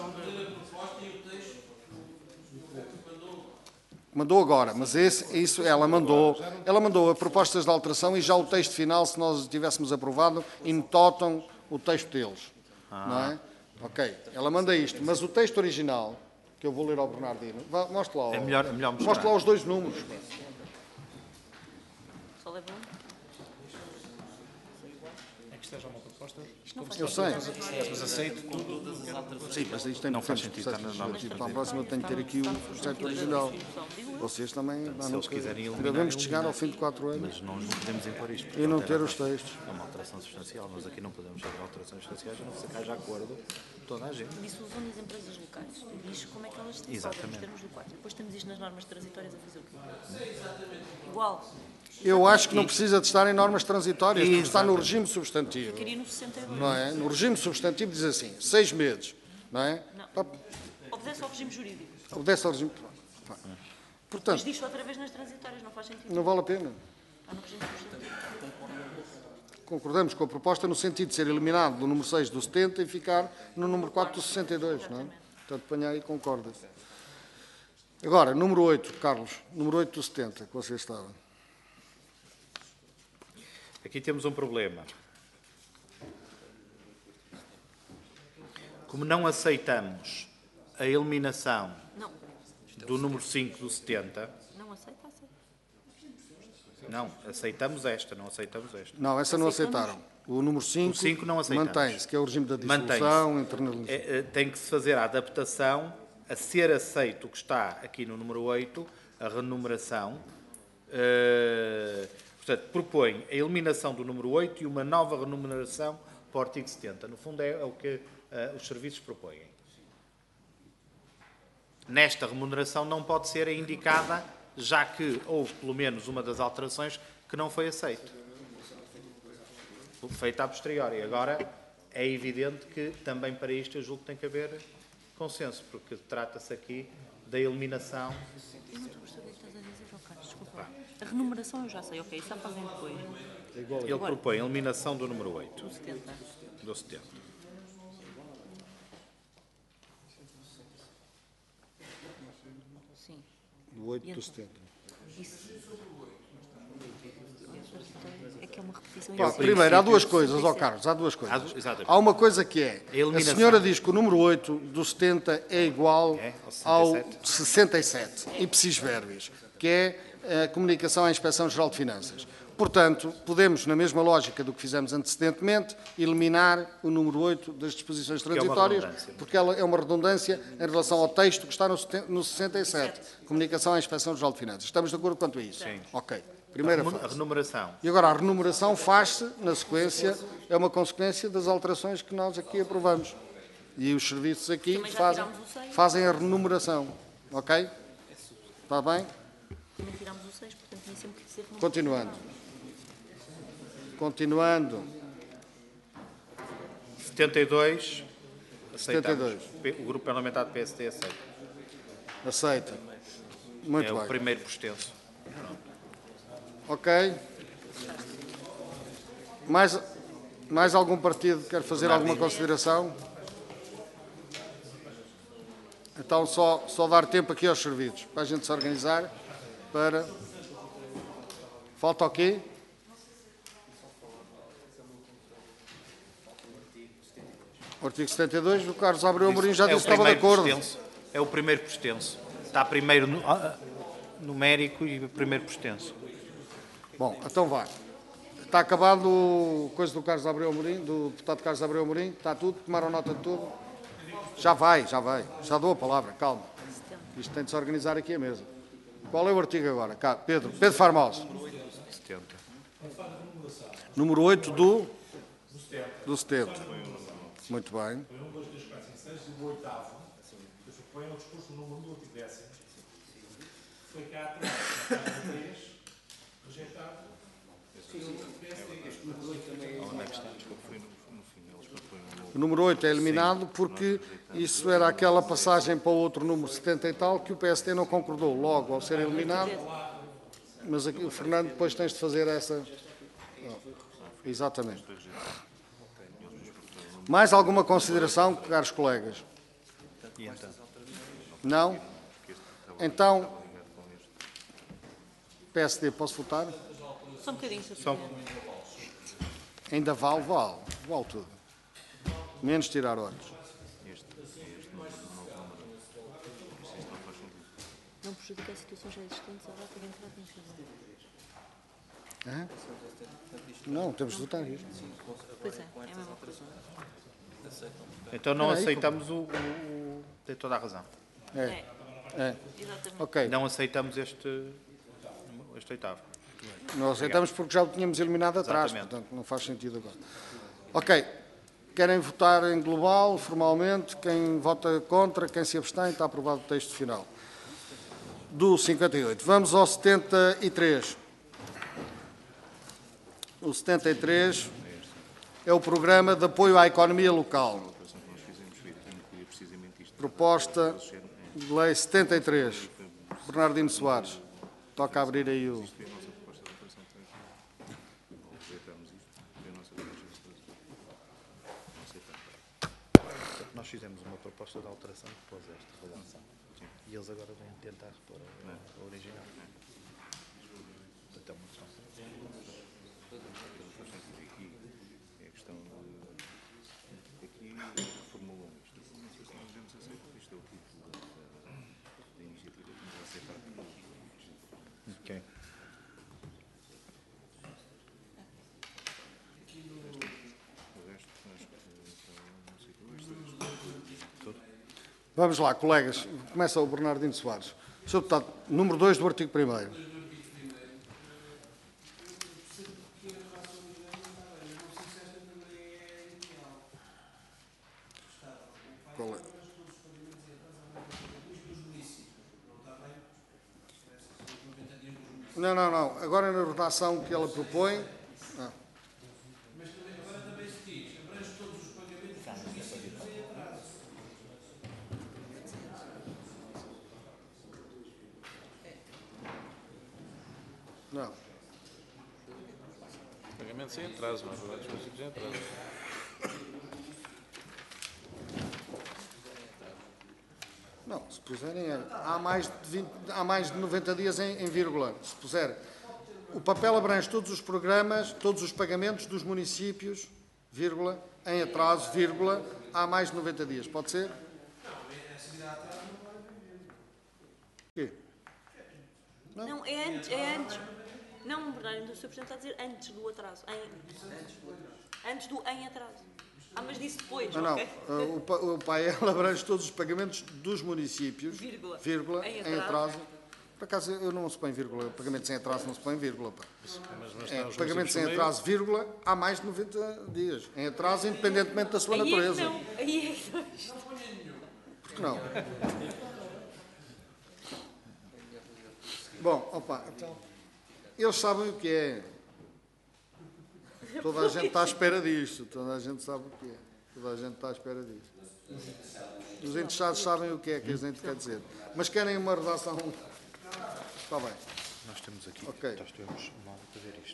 Speaker 1: Mandou agora, mas ela mandou a propostas de alteração e já o texto final, se nós tivéssemos aprovado, in totum o texto deles. Não é? Ok, ela manda isto, mas o texto original, que eu vou ler ao Bernardino, mostre lá,
Speaker 5: É melhor
Speaker 1: mostre
Speaker 5: mostrar.
Speaker 1: lá os dois números.
Speaker 9: Só leva um.
Speaker 2: É que esteja uma proposta.
Speaker 9: Isto não faz
Speaker 1: Eu
Speaker 9: sentido.
Speaker 1: sei.
Speaker 2: Mas aceito tudo.
Speaker 1: Sim, mas isto tem
Speaker 5: Não faz
Speaker 1: diferentes
Speaker 5: sentido, está
Speaker 1: processos
Speaker 5: na norma.
Speaker 1: legislativos. Para a próxima eu tenho que ter aqui o projeto original. Vocês também
Speaker 5: Se eles quiserem eliminar,
Speaker 1: devemos de chegar ao fim de 4 anos
Speaker 5: Mas nós não podemos impor isto.
Speaker 1: e não
Speaker 5: portanto,
Speaker 1: ter os textos.
Speaker 5: É uma alteração substancial. Nós aqui não podemos fazer alterações substanciais, a não ser que haja acordo de toda a gente.
Speaker 9: Dissolução das empresas locais. Diz como é que elas se dissolvem,
Speaker 5: Exatamente.
Speaker 9: nos termos do 4. Depois temos isto nas normas transitórias a fazer o quê? Igual.
Speaker 1: Eu acho que não precisa de estar em normas transitórias, porque está no regime substantivo.
Speaker 9: Queria no 62.
Speaker 1: Não é? No regime substantivo diz assim, 6 meses, não é?
Speaker 9: Não. Obedece ao regime jurídico.
Speaker 1: Obedece ao regime.
Speaker 9: Mas
Speaker 1: Portanto,
Speaker 9: diz outra vez nas transitórias, não faz sentido.
Speaker 1: não vale a pena.
Speaker 9: Está no regime substantivo.
Speaker 1: Concordamos com a proposta no sentido de ser eliminado do número 6 do 70 e ficar no número 4 do 62, não é? Portanto, ponha aí e concorda-se. Agora, número 8, Carlos, número 8 do 70, que você estava.
Speaker 5: Aqui temos um problema. Como não aceitamos a eliminação
Speaker 9: Não.
Speaker 5: do número 5 do 70,
Speaker 9: Não aceita, aceita.
Speaker 5: não, aceitamos esta, não aceitamos esta.
Speaker 1: Não, essa não
Speaker 9: Aceitamos.
Speaker 1: aceitaram. O número 5,
Speaker 5: O 5 não aceitamos.
Speaker 1: mantém-se, que é o regime da
Speaker 5: Mantém-se.
Speaker 1: dissolução, internalização.
Speaker 5: Tem que se fazer a adaptação a ser aceito o que está aqui no número 8, a renumeração. Portanto, propõe a eliminação do número 8 e uma nova renumeração para o artigo 70. No fundo, é o que os serviços propõem. Nesta remuneração não pode ser indicada, já que houve pelo menos uma das alterações que não foi aceito. Feita a posteriori. Agora, é evidente que também para isto eu julgo que tem que haver consenso, porque trata-se aqui da eliminação.
Speaker 9: Eu não estou a perceber o que estás a dizer, João Carlos, desculpa. A renumeração eu já sei, ok, isso a fazem depois.
Speaker 5: Ele propõe a eliminação do número 8,
Speaker 9: Do 70.
Speaker 5: do 70.
Speaker 9: Sim.
Speaker 1: Do 8 do 70.
Speaker 9: Isso. É que é uma repetição.
Speaker 1: Pá,
Speaker 9: Eu sei.
Speaker 1: primeiro, há duas coisas, ó Carlos, há duas coisas.
Speaker 5: Exatamente.
Speaker 1: Há uma coisa que é, a
Speaker 5: eliminação.
Speaker 1: senhora diz que o número 8 do 70 é igual
Speaker 5: ao
Speaker 1: ao 67, ipsis verbis, que é a comunicação à Inspeção-Geral de Finanças. Portanto, podemos, na mesma lógica do que fizemos antecedentemente, eliminar o número 8 das disposições
Speaker 5: é uma
Speaker 1: transitórias,
Speaker 5: redundância.
Speaker 1: porque ela é uma redundância em relação ao texto que está no 67, comunicação à Inspeção-Geral de Finanças. Estamos de acordo quanto a isso?
Speaker 5: Sim.
Speaker 1: Ok. Primeira
Speaker 5: A
Speaker 1: fase.
Speaker 5: renumeração.
Speaker 1: E agora a renumeração faz-se na sequência, é uma consequência das alterações que nós aqui aprovamos. E os serviços aqui
Speaker 9: Também já
Speaker 1: fazem,
Speaker 9: tirámos o 6.
Speaker 1: fazem a renumeração. Ok? Está bem?
Speaker 9: Também tirámos o 6, portanto tinha sempre que ser renumeração.
Speaker 1: Continuando. Continuando.
Speaker 5: 72. Aceitamos.
Speaker 1: 72.
Speaker 5: O grupo parlamentar do PSD aceita.
Speaker 1: Aceita. Muito
Speaker 5: É o
Speaker 1: bem.
Speaker 5: primeiro por extenso.
Speaker 1: Ok. Mais algum partido quer fazer alguma consideração? Então, só dar tempo aqui aos serviços, para a gente se organizar, para... Falta o quê? O artigo 72, o Carlos Abreu Amorim já disse que estava de acordo.
Speaker 5: É o primeiro por extenso. Está primeiro numérico e primeiro por extenso.
Speaker 1: Bom, então vá. Está acabado o coisa do Carlos Abreu Amorim, do deputado Carlos Abreu Amorim? Está tudo? Tomaram nota de tudo? Já vai. Já dou a palavra, calma. Isto tem de se organizar aqui a mesa. Qual é o artigo agora? Cá, Pedro Farmoso.
Speaker 5: 70.
Speaker 1: Número 8 do 70. Muito bem.
Speaker 2: O oitavo, eu suponho o discurso número do artigo 10º, foi cá atrás, na página 3, rejeitado.
Speaker 1: O número 8 é eliminado porque isso era aquela passagem para o outro número 70 e tal que o PSD não concordou logo ao ser eliminado. Mas aqui, o Fernando, depois tens de fazer essa... Exatamente. Mais alguma consideração, caros colegas? Não? Então, PSD, posso votar?
Speaker 9: Só um bocadinho, Sr. Presidente.
Speaker 1: Ainda vale tudo. Menos tirar olhos.
Speaker 9: não prejudica a situação já existente à data de entrada em vigor.
Speaker 1: Hã? Não, temos de votar isto.
Speaker 9: Pois é a mesma coisa.
Speaker 5: Então não
Speaker 1: Espera aí,
Speaker 5: aceitamos tem toda a razão.
Speaker 1: É.
Speaker 9: Exatamente.
Speaker 1: Ok.
Speaker 5: Não aceitamos este oitavo.
Speaker 1: Não aceitamos porque já o tínhamos eliminado atrás,
Speaker 5: Exatamente.
Speaker 1: portanto não faz sentido agora. Ok. Querem votar em global, formalmente? Quem vota contra, quem se abstém, está aprovado o texto final. Do 58. Vamos ao 73. O 73 é o Programa de Apoio à Economia Local. Proposta de Lei 73. Bernardino Soares. Toca a abrir aí o...
Speaker 5: Nós fizemos uma proposta de alteração depois desta redação. E eles agora vêm tentar repor a original. Então,
Speaker 11: É a questão de... Aqui reformulam isto. Não sei se nós devemos aceitar. Isto é o título da iniciativa que nos aceitar.
Speaker 5: ok.
Speaker 11: O resto, acho que não sei o
Speaker 1: Vamos lá, colegas. Começa o Bernardino Soares. Sr. Deputado, número 2 do artigo 1º. Qual é? Não, não, não. Agora na redação que ela propõe... Não. Não.
Speaker 2: Pagamento sem atraso, mas os municípios sem atraso.
Speaker 1: Não, se puserem, há mais de 90 dias em vírgula. Se puser, o papel abrange todos os programas, todos os pagamentos dos municípios, vírgula, em atraso, vírgula, há mais de 90 dias. Pode ser? Quê?
Speaker 9: Não, é antes. Não, Bernardo, o Sr. Presidente está a dizer antes do atraso. Antes do em atraso. Ah, mas disse depois,
Speaker 1: Não,
Speaker 9: ok?
Speaker 1: não. O PAEL abrange todos os pagamentos dos municípios, vírgula, em atraso. Por acaso, eu não se põe vírgula. Pagamento sem atraso não se põe vírgula. Pá. Pagamento sem atraso, vírgula, há mais de 90 dias. Em atraso, independentemente da sua natureza.
Speaker 9: Aí é que não.
Speaker 1: Por que não? Bom, opa, então, eles sabem o que é. Toda a gente está à espera disto. Toda a gente sabe o que é. Toda a gente está à espera disto. Os interessados sabem o que é que a gente quer dizer. Mas querem uma redação... Está bem.
Speaker 5: Nós temos aqui,
Speaker 1: Ok.
Speaker 5: nós tivemos mal a fazer isto.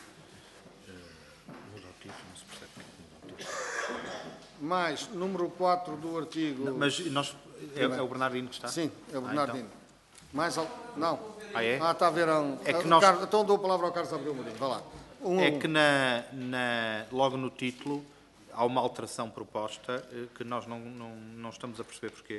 Speaker 5: Muda o título, não se percebe porque muda o título.
Speaker 1: Mais, número 4 do artigo...
Speaker 5: Não, mas nós, é o Bernardino que está?
Speaker 1: Sim, é o Bernardino. Mais... Não.
Speaker 5: Ah, é?
Speaker 1: Ah, está a ver...
Speaker 5: É que nós...
Speaker 1: Então dou a palavra ao Carlos Abreu Mourinho. Vá lá.
Speaker 5: É que logo no título há uma alteração proposta que nós não estamos a perceber porquê.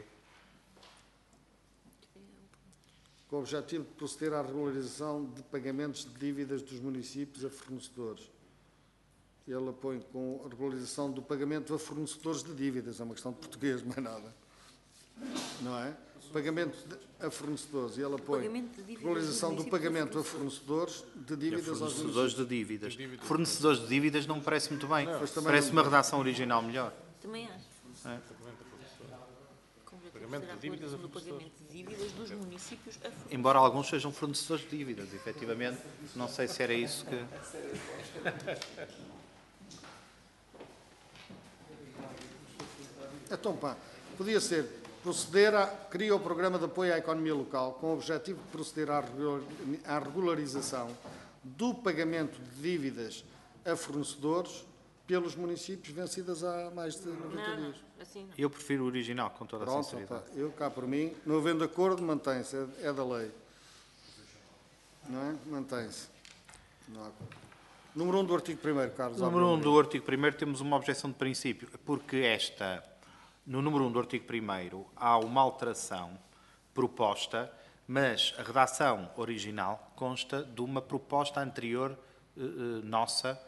Speaker 1: Com o objetivo de proceder à regularização de pagamentos de dívidas dos municípios a fornecedores. Ele põe com a regularização do pagamento a fornecedores de dívidas. É uma questão de português, não é nada. Não é? Pagamento a fornecedores. E ela põe regularização do pagamento a fornecedores de dívidas aos
Speaker 5: Fornecedores de dívidas. Fornecedores de dívidas não me parece muito bem.
Speaker 1: também
Speaker 5: Parece
Speaker 1: não.
Speaker 5: uma redação original melhor.
Speaker 9: Também acho.
Speaker 5: É.
Speaker 2: Pagamento de dívidas a
Speaker 9: do pagamento de dívidas dos municípios a
Speaker 5: Embora alguns sejam fornecedores de dívidas, efetivamente, não sei se era isso que...
Speaker 1: Então, pá, podia ser cria o programa de apoio à economia local com o objetivo de proceder à regularização do pagamento de dívidas a fornecedores pelos municípios vencidas há mais de 90 dias.
Speaker 9: assim não.
Speaker 5: Eu prefiro o original, com toda a
Speaker 1: Pronto,
Speaker 5: sinceridade.
Speaker 1: pá, eu cá por mim, não havendo acordo, mantém-se, é da lei. Não é? Mantém-se. Não há acordo. Número 1 do artigo 1º, Carlos.
Speaker 5: Número 1 do artigo 1º temos uma objeção de princípio, porque no número 1 do artigo 1º há uma alteração proposta Mas a redação original consta de uma proposta anterior nossa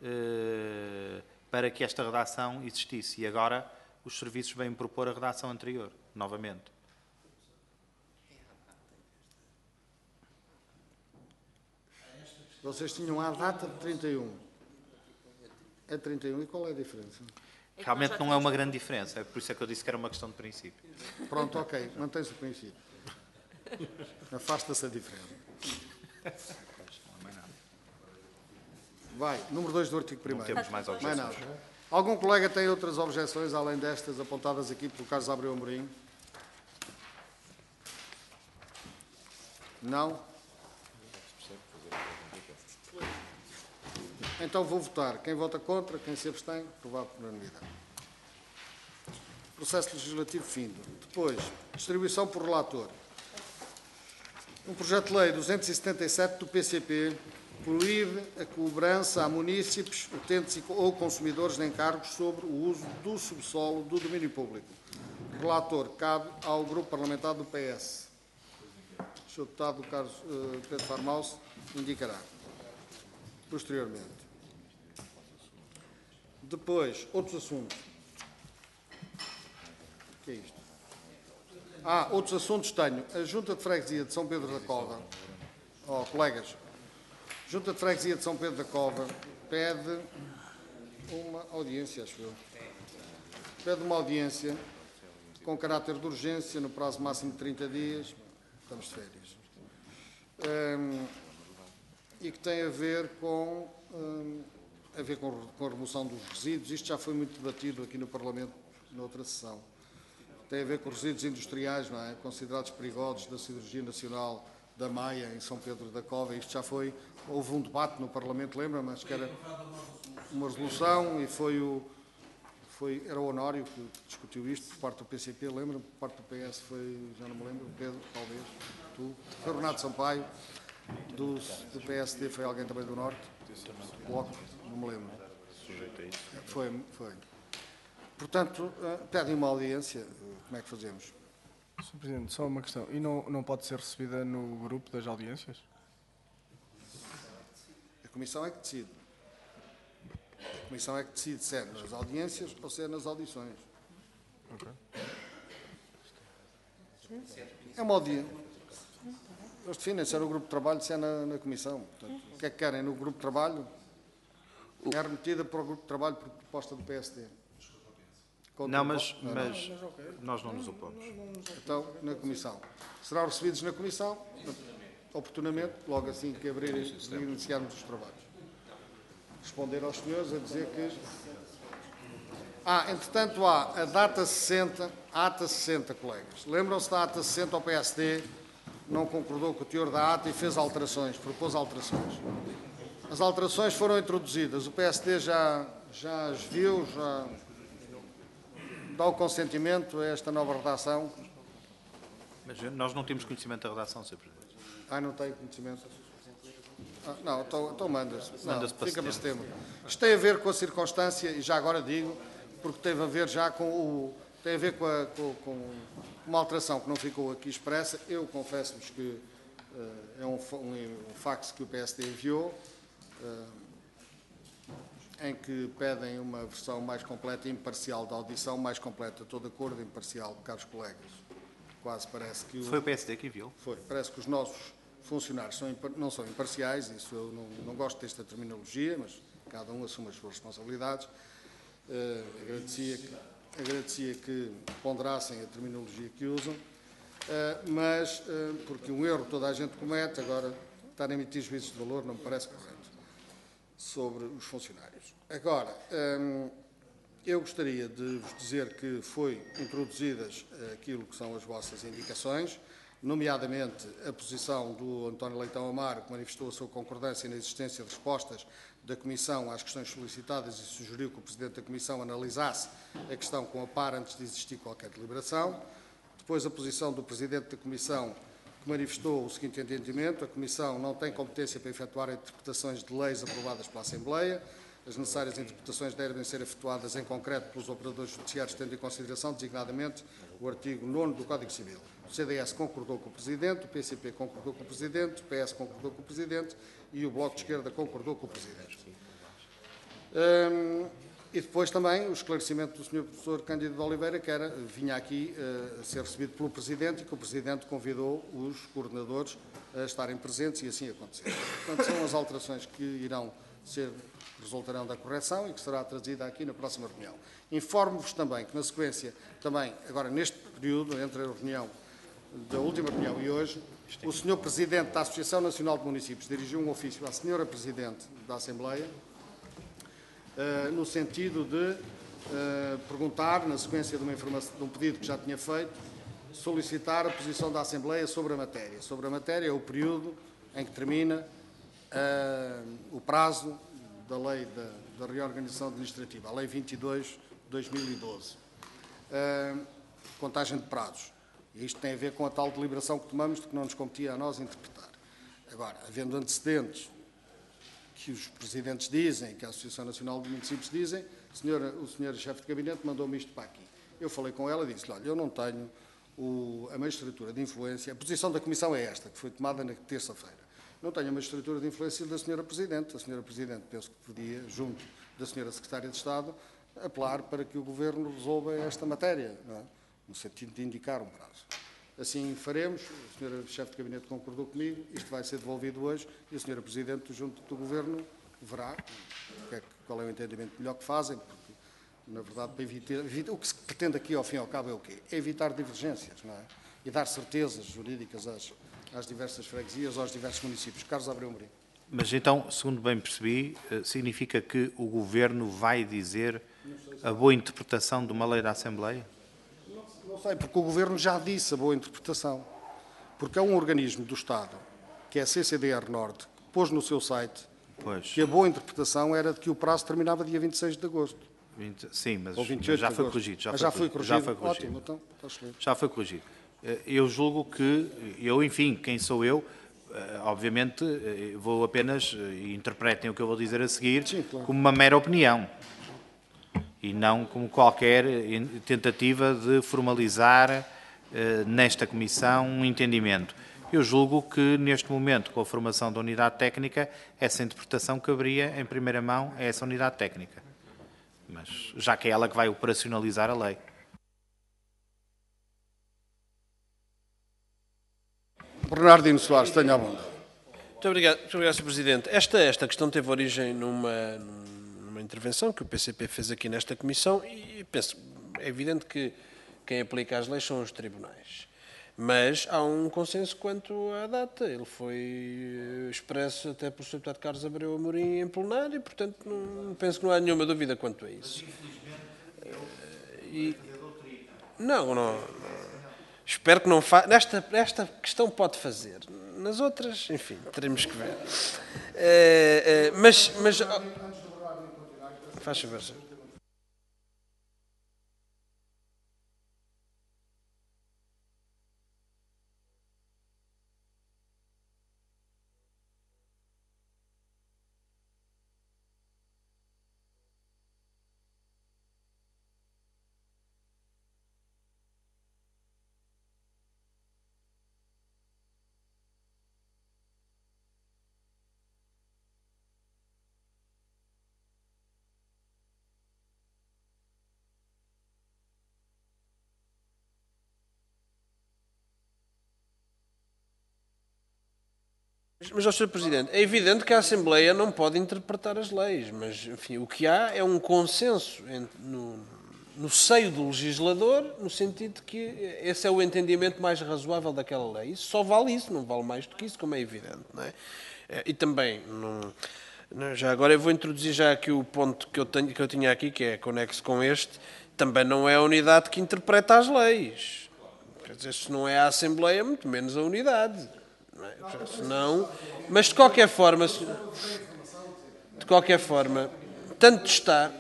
Speaker 5: para que esta redação existisse. E agora os serviços vêm propor a redação anterior, novamente.
Speaker 1: Vocês tinham a data de 31. É 31. E qual é a diferença?
Speaker 5: Realmente não é uma grande diferença, é por isso é que eu disse que era uma questão de princípio.
Speaker 1: Pronto, ok. Mantém-se o princípio. Afasta-se a diferença. Vai. Número 2 do artigo 1º.
Speaker 5: Não temos mais objeções.
Speaker 1: Mais nada. Algum colega tem outras objeções, além destas apontadas aqui pelo Carlos Abreu Amorim? Não? Então vou votar. Quem vota contra, quem se abstém, aprovado por unanimidade. Processo legislativo findo. Depois, distribuição por relator. Um projeto de lei 277 do PCP proíbe a cobrança a munícipes, utentes ou consumidores de encargos sobre o uso do subsolo do domínio público. O relator cabe ao grupo parlamentar do PS. O Sr. Deputado Carlos Pedro Farmaus indicará posteriormente. Depois, outros assuntos. O que é isto? Outros assuntos tenho. A Junta de Freguesia de São Pedro da Cova, colegas, Junta de Freguesia de São Pedro da Cova pede uma audiência, acho eu. Pede uma audiência com caráter de urgência no prazo máximo de 30 dias. Estamos de férias. E que tem a ver com a remoção dos resíduos. Isto já foi muito debatido aqui no Parlamento, noutra sessão. Tem a ver com resíduos industriais, não é? Considerados perigosos da Siderurgia Nacional da Maia, em São Pedro da Cova. Isto já foi, houve um debate no Parlamento, lembra, mas que era uma resolução e era o Honório que discutiu isto por parte do PCP, lembra? Por parte do PS foi, já não me lembro, Pedro, talvez, tu, foi Renato Sampaio, do PSD foi alguém também do Norte, Bloco, não me lembro.
Speaker 11: Sujeito a isso.
Speaker 1: Foi. Portanto, pedem uma audiência, como é que fazemos?
Speaker 8: Sr. Presidente, só uma questão. E não pode ser recebida no grupo das audiências?
Speaker 1: A Comissão é que decide. A Comissão é que decide se é nas audiências ou se é nas audições.
Speaker 8: Ok.
Speaker 1: É uma audiência. Eles definem se é no grupo de trabalho, se é na Comissão. Portanto, o que é que querem no grupo de trabalho? É remetida para o grupo de trabalho por proposta do PSD.
Speaker 5: Não, mas nós não nos opomos.
Speaker 1: Então, na Comissão. Serão recebidos na Comissão, oportunamente, logo assim que abrirem e iniciarmos os trabalhos. Responder aos senhores a dizer que... entretanto, há a data 60, a ata 60, colegas. Lembram-se da ata 60 ao PSD? Não concordou com o teor da ata e fez alterações, propôs alterações. As alterações foram introduzidas. O PSD já as viu, já dá o consentimento a esta nova redação.
Speaker 5: Mas nós não temos conhecimento da redação, Sr. Presidente.
Speaker 1: Não tenho conhecimento. Não, então manda-se.
Speaker 5: Manda-se para
Speaker 1: fica para
Speaker 5: setembro.
Speaker 1: setembro. Isto tem a ver com a circunstância, e já agora digo, porque teve a ver já com tem a ver com uma alteração que não ficou aqui expressa. Eu confesso-vos que é um fax que o PSD enviou, em que pedem uma versão mais completa e imparcial da audição, mais completa. Estou de acordo, imparcial, caros colegas. Quase parece que...
Speaker 5: Foi o PSD que enviou?
Speaker 1: Foi. Parece que os nossos funcionários não são imparciais, isso eu não gosto desta terminologia, mas cada um assume as suas responsabilidades. Agradecia que ponderassem a terminologia que usam, mas, porque um erro toda a gente comete, agora estar a emitir juízos de valor não me parece correto sobre os funcionários. Agora, eu gostaria de vos dizer que foi introduzidas aquilo que são as vossas indicações, nomeadamente a posição do António Leitão Amaro, que manifestou a sua concordância na existência de respostas da Comissão às questões solicitadas e sugeriu que o Presidente da Comissão analisasse a questão com a par antes de existir qualquer deliberação. Depois a posição do Presidente da Comissão, que manifestou o seguinte entendimento: a Comissão não tem competência para efetuar interpretações de leis aprovadas pela Assembleia, As necessárias interpretações devem ser efetuadas em concreto pelos operadores judiciários, tendo em consideração, designadamente, o artigo 9º do Código Civil. O CDS concordou com o Presidente, o PCP concordou com o Presidente, o PS concordou com o Presidente e o Bloco de Esquerda concordou com o Presidente. E depois também o esclarecimento do Sr. Professor Cândido de Oliveira, que vinha aqui a ser recebido pelo Presidente e que o Presidente convidou os coordenadores a estarem presentes e assim aconteceu. Portanto, são as alterações que resultarão da correção e que será trazida aqui na próxima reunião. Informo-vos também que, na sequência, também agora neste período, entre a reunião da última reunião e hoje, o Sr. Presidente da Associação Nacional de Municípios dirigiu um ofício à Sra. Presidente da Assembleia, no sentido de perguntar, na sequência de um pedido que já tinha feito, solicitar a posição da Assembleia sobre a matéria. Sobre a matéria é o período em que termina o prazo da Lei da Reorganização Administrativa, a Lei 22 de 2012. Contagem de prazos. E isto tem a ver com a tal deliberação que tomamos de que não nos competia a nós interpretar. Agora, havendo antecedentes que os presidentes dizem, que a Associação Nacional de Municípios dizem, o senhor chefe de gabinete mandou-me isto para aqui. Eu falei com ela e disse-lhe, olha, eu não tenho a magistratura de influência, a posição da Comissão é esta, que foi tomada na terça-feira. Não tenho a magistratura de influência da Sra. Presidente. A Sra. Presidente penso que podia, junto da Sra. Secretária de Estado, apelar para que o Governo resolva esta matéria, não é? No sentido de indicar um prazo. Assim faremos, o Sr. Chefe de Gabinete concordou comigo, isto vai ser devolvido hoje e a Sra. Presidente, junto do Governo, verá qual é o entendimento melhor que fazem, porque, na verdade, para evitar, o que se pretende aqui, ao fim e ao cabo, é o quê? É evitar divergências, não é? E dar certezas jurídicas às diversas freguesias, aos diversos municípios. Carlos Abreu Amorim.
Speaker 5: Mas então, segundo bem percebi, significa que o Governo vai dizer a boa interpretação de uma lei da Assembleia?
Speaker 1: Não sei, porque o Governo já disse a boa interpretação. Porque é um organismo do Estado, que é a CCDR Norte, que pôs no seu site que a boa interpretação era de que o prazo terminava dia 26 de agosto.
Speaker 5: Sim, mas
Speaker 1: já
Speaker 5: foi corrigido.
Speaker 1: Já foi corrigido. Ótimo, então está excelente.
Speaker 5: Já foi corrigido. Eu julgo que, enfim, quem sou eu, obviamente, vou apenas, interpretem o que eu vou dizer a seguir,
Speaker 1: sim, claro,
Speaker 5: como uma mera opinião. E não como qualquer tentativa de formalizar nesta Comissão um entendimento. Eu julgo que, neste momento, com a formação da unidade técnica, essa interpretação caberia, em primeira mão, a essa unidade técnica. Mas, já que é ela que vai operacionalizar a lei.
Speaker 1: Bernardino Soares, tenha a bondade.
Speaker 4: Muito obrigado, Sr. Presidente. Esta questão teve origem numa intervenção que o PCP fez aqui nesta Comissão e penso, é evidente que quem aplica as leis são os tribunais. Mas há um consenso quanto à data. Ele foi expresso até pelo Sr. Deputado Carlos Abreu Amorim em plenário e, portanto, penso que não há nenhuma dúvida quanto a isso. Não. Espero que não faça. Nesta questão pode fazer. Nas outras, enfim, teremos que ver. Mas faz favor, senhor. Mas, Sr. Presidente, é evidente que a Assembleia não pode interpretar as leis, mas, enfim, o que há é um consenso no seio do legislador, no sentido de que esse é o entendimento mais razoável daquela lei. Isso só vale isso, não vale mais do que isso, como é evidente, não é? E também, já agora eu vou introduzir já aqui o ponto que eu tinha aqui, que é conexo com este, também não é a unidade que interpreta as leis. Quer dizer, se não é a Assembleia, muito menos a unidade. Não, mas de qualquer forma, tanto está.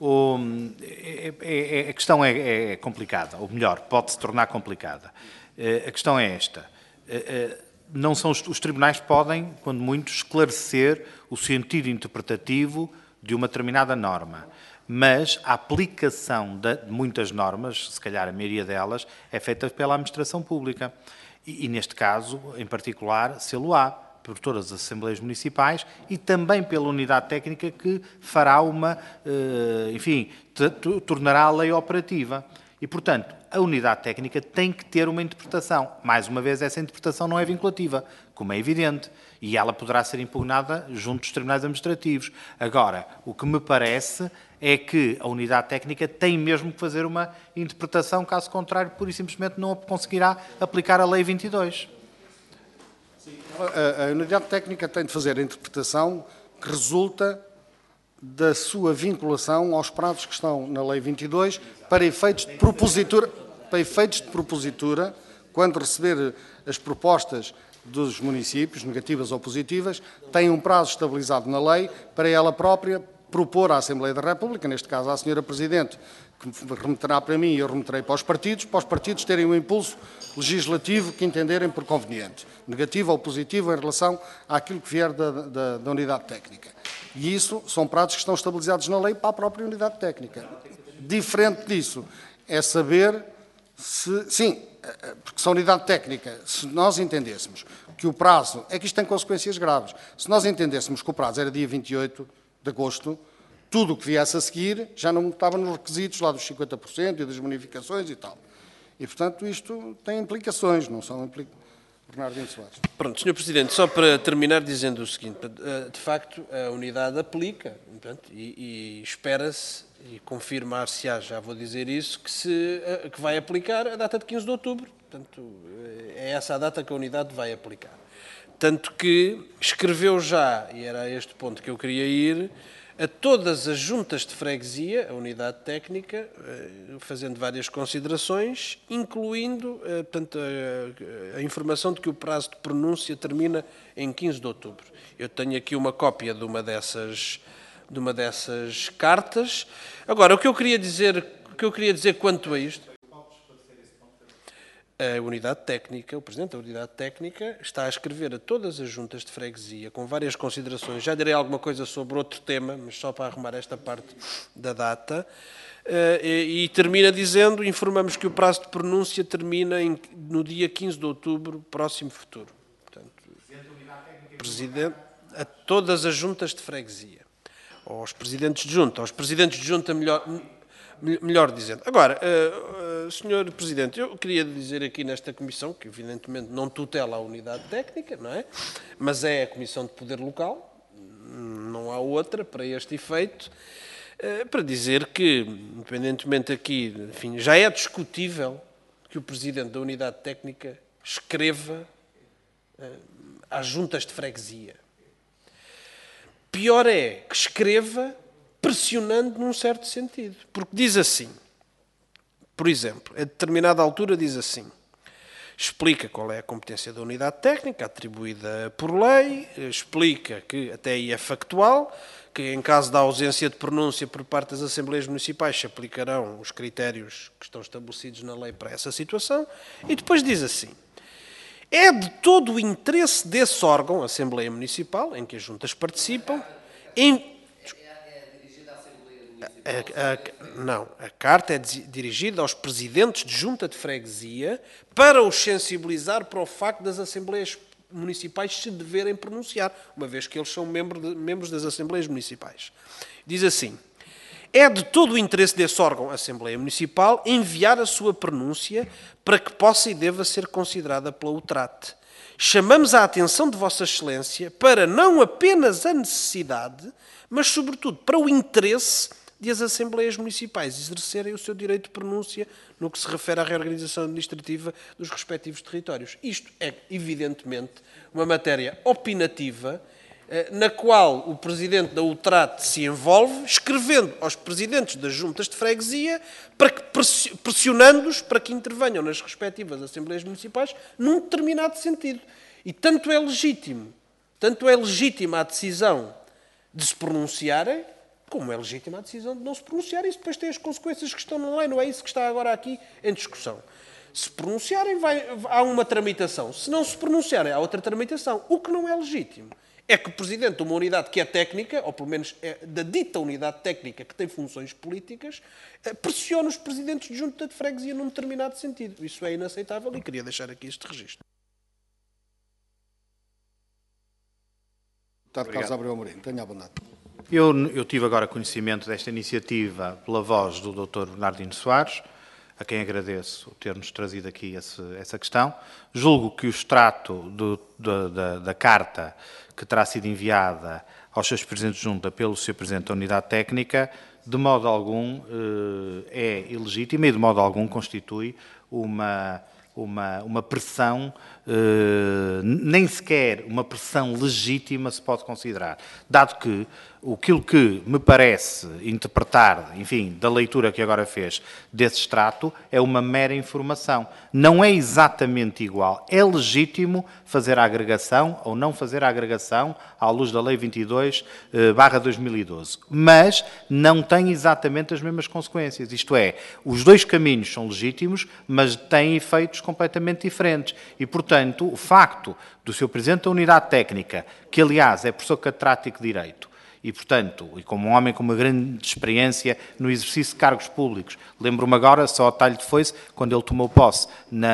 Speaker 5: A questão é complicada, ou melhor, pode se tornar complicada. A questão é esta. Não são os tribunais podem, quando muito, esclarecer o sentido interpretativo de uma determinada norma, mas a aplicação de muitas normas, se calhar a maioria delas, é feita pela administração pública. E neste caso, em particular, sê-lo-á por todas as Assembleias Municipais e também pela unidade técnica que fará tornará a lei operativa. E, portanto, a unidade técnica tem que ter uma interpretação. Mais uma vez, essa interpretação não é vinculativa, como é evidente, e ela poderá ser impugnada junto dos tribunais administrativos. Agora, o que me parece é que a unidade técnica tem mesmo que fazer uma interpretação, caso contrário, pura e simplesmente não conseguirá aplicar a Lei 22.
Speaker 1: A unidade técnica tem de fazer a interpretação que resulta da sua vinculação aos prazos que estão na Lei 22 para efeitos de propositura, quando receber as propostas dos municípios, negativas ou positivas, tem um prazo estabilizado na lei para ela própria propor à Assembleia da República, neste caso à Sra. Presidente, que remeterá para mim e eu remeterei para os partidos terem um impulso legislativo que entenderem por conveniente, negativo ou positivo em relação àquilo que vier da unidade técnica. E isso são prazos que estão estabilizados na lei para a própria unidade técnica. Diferente disso é saber se... Sim, porque se a unidade técnica, se nós entendêssemos que o prazo... É que isto tem consequências graves. Se nós entendêssemos que o prazo era dia 28 de agosto, tudo o que viesse a seguir já não estava nos requisitos lá dos 50% e das bonificações e tal. E, portanto, isto tem implicações, não são implicações. Bernardino Soares.
Speaker 4: Pronto, Sr. Presidente, só para terminar dizendo o seguinte, de facto a unidade aplica, portanto, e espera-se e confirmar-se-á, já vou dizer isso, que vai aplicar a data de 15 de outubro. Portanto, é essa a data que a unidade vai aplicar. Tanto que escreveu já, e era a este ponto que eu queria ir, a todas as juntas de freguesia, a unidade técnica, fazendo várias considerações, incluindo portanto, a informação de que o prazo de pronúncia termina em 15 de outubro. Eu tenho aqui uma cópia de uma dessas cartas. Agora, o que eu queria dizer quanto a isto, a unidade técnica, o Presidente da unidade técnica está a escrever a todas as juntas de freguesia, com várias considerações, já direi alguma coisa sobre outro tema, mas só para arrumar esta parte da data, e termina dizendo, informamos que o prazo de pronúncia termina no dia 15 de outubro, próximo futuro. Portanto, Presidente, a todas as juntas de freguesia, aos presidentes de junta, melhor dizendo. Agora, Sr. Presidente, eu queria dizer aqui nesta comissão, que evidentemente não tutela a unidade técnica, não é? Mas é a Comissão de Poder Local, não há outra para este efeito, para dizer que, independentemente aqui, enfim, já é discutível que o Presidente da unidade técnica escreva às juntas de freguesia. Pior é que escreva pressionando num certo sentido. Porque diz assim, por exemplo, a determinada altura diz assim, explica qual é a competência da unidade técnica atribuída por lei, explica que até aí é factual, que em caso da ausência de pronúncia por parte das Assembleias Municipais se aplicarão os critérios que estão estabelecidos na lei para essa situação, e depois diz assim, é de todo o interesse desse órgão, a Assembleia Municipal, em que as juntas participam, Não, a carta é dirigida aos presidentes de junta de freguesia para os sensibilizar para o facto das Assembleias Municipais se deverem pronunciar, uma vez que eles são membros das Assembleias Municipais. Diz assim, é de todo o interesse desse órgão, a Assembleia Municipal, enviar a sua pronúncia para que possa e deva ser considerada pela UTRAT. Chamamos a atenção de Vossa Excelência para não apenas a necessidade, mas sobretudo para o interesse de as Assembleias Municipais exercerem o seu direito de pronúncia no que se refere à reorganização administrativa dos respectivos territórios. Isto é, evidentemente, uma matéria opinativa, na qual o Presidente da UTRAT se envolve, escrevendo aos Presidentes das Juntas de Freguesia, pressionando-os para que intervenham nas respectivas Assembleias Municipais num determinado sentido. E tanto é legítima a decisão de se pronunciarem, como é legítima a decisão de não se pronunciar. Isso depois tem as consequências que estão na lei, não é isso que está agora aqui em discussão. Se pronunciarem, há uma tramitação. Se não se pronunciarem, há outra tramitação. O que não é legítimo é que o Presidente de uma unidade que é técnica, ou pelo menos é da dita unidade técnica que tem funções políticas, pressione os Presidentes de Junta de Freguesia num determinado sentido. Isso é inaceitável e queria deixar aqui este registro.
Speaker 1: Deputado Carlos Abreu Amorim, tenha a bondade.
Speaker 5: Eu tive agora conhecimento desta iniciativa pela voz do Dr. Bernardino Soares, a quem agradeço ter-nos trazido aqui essa questão. Julgo que o extrato da carta que terá sido enviada aos seus Presidentes de Junta pelo Sr. Presidente da Unidade Técnica, de modo algum é ilegítima e de modo algum constitui uma pressão, nem sequer uma pressão legítima se pode considerar, dado que aquilo que me parece interpretar, enfim, da leitura que agora fez desse extrato, é uma mera informação. Não é exatamente igual. É legítimo fazer a agregação ou não fazer a agregação à luz da Lei 22/2012, mas não tem exatamente as mesmas consequências. Isto é, os dois caminhos são legítimos, mas têm efeitos completamente diferentes. E, portanto, o facto do Sr. Presidente da Unidade Técnica, que, aliás, é professor catedrático de Direito, e, portanto, e como um homem com uma grande experiência no exercício de cargos públicos, lembro-me agora, só a talho de foice, quando ele tomou posse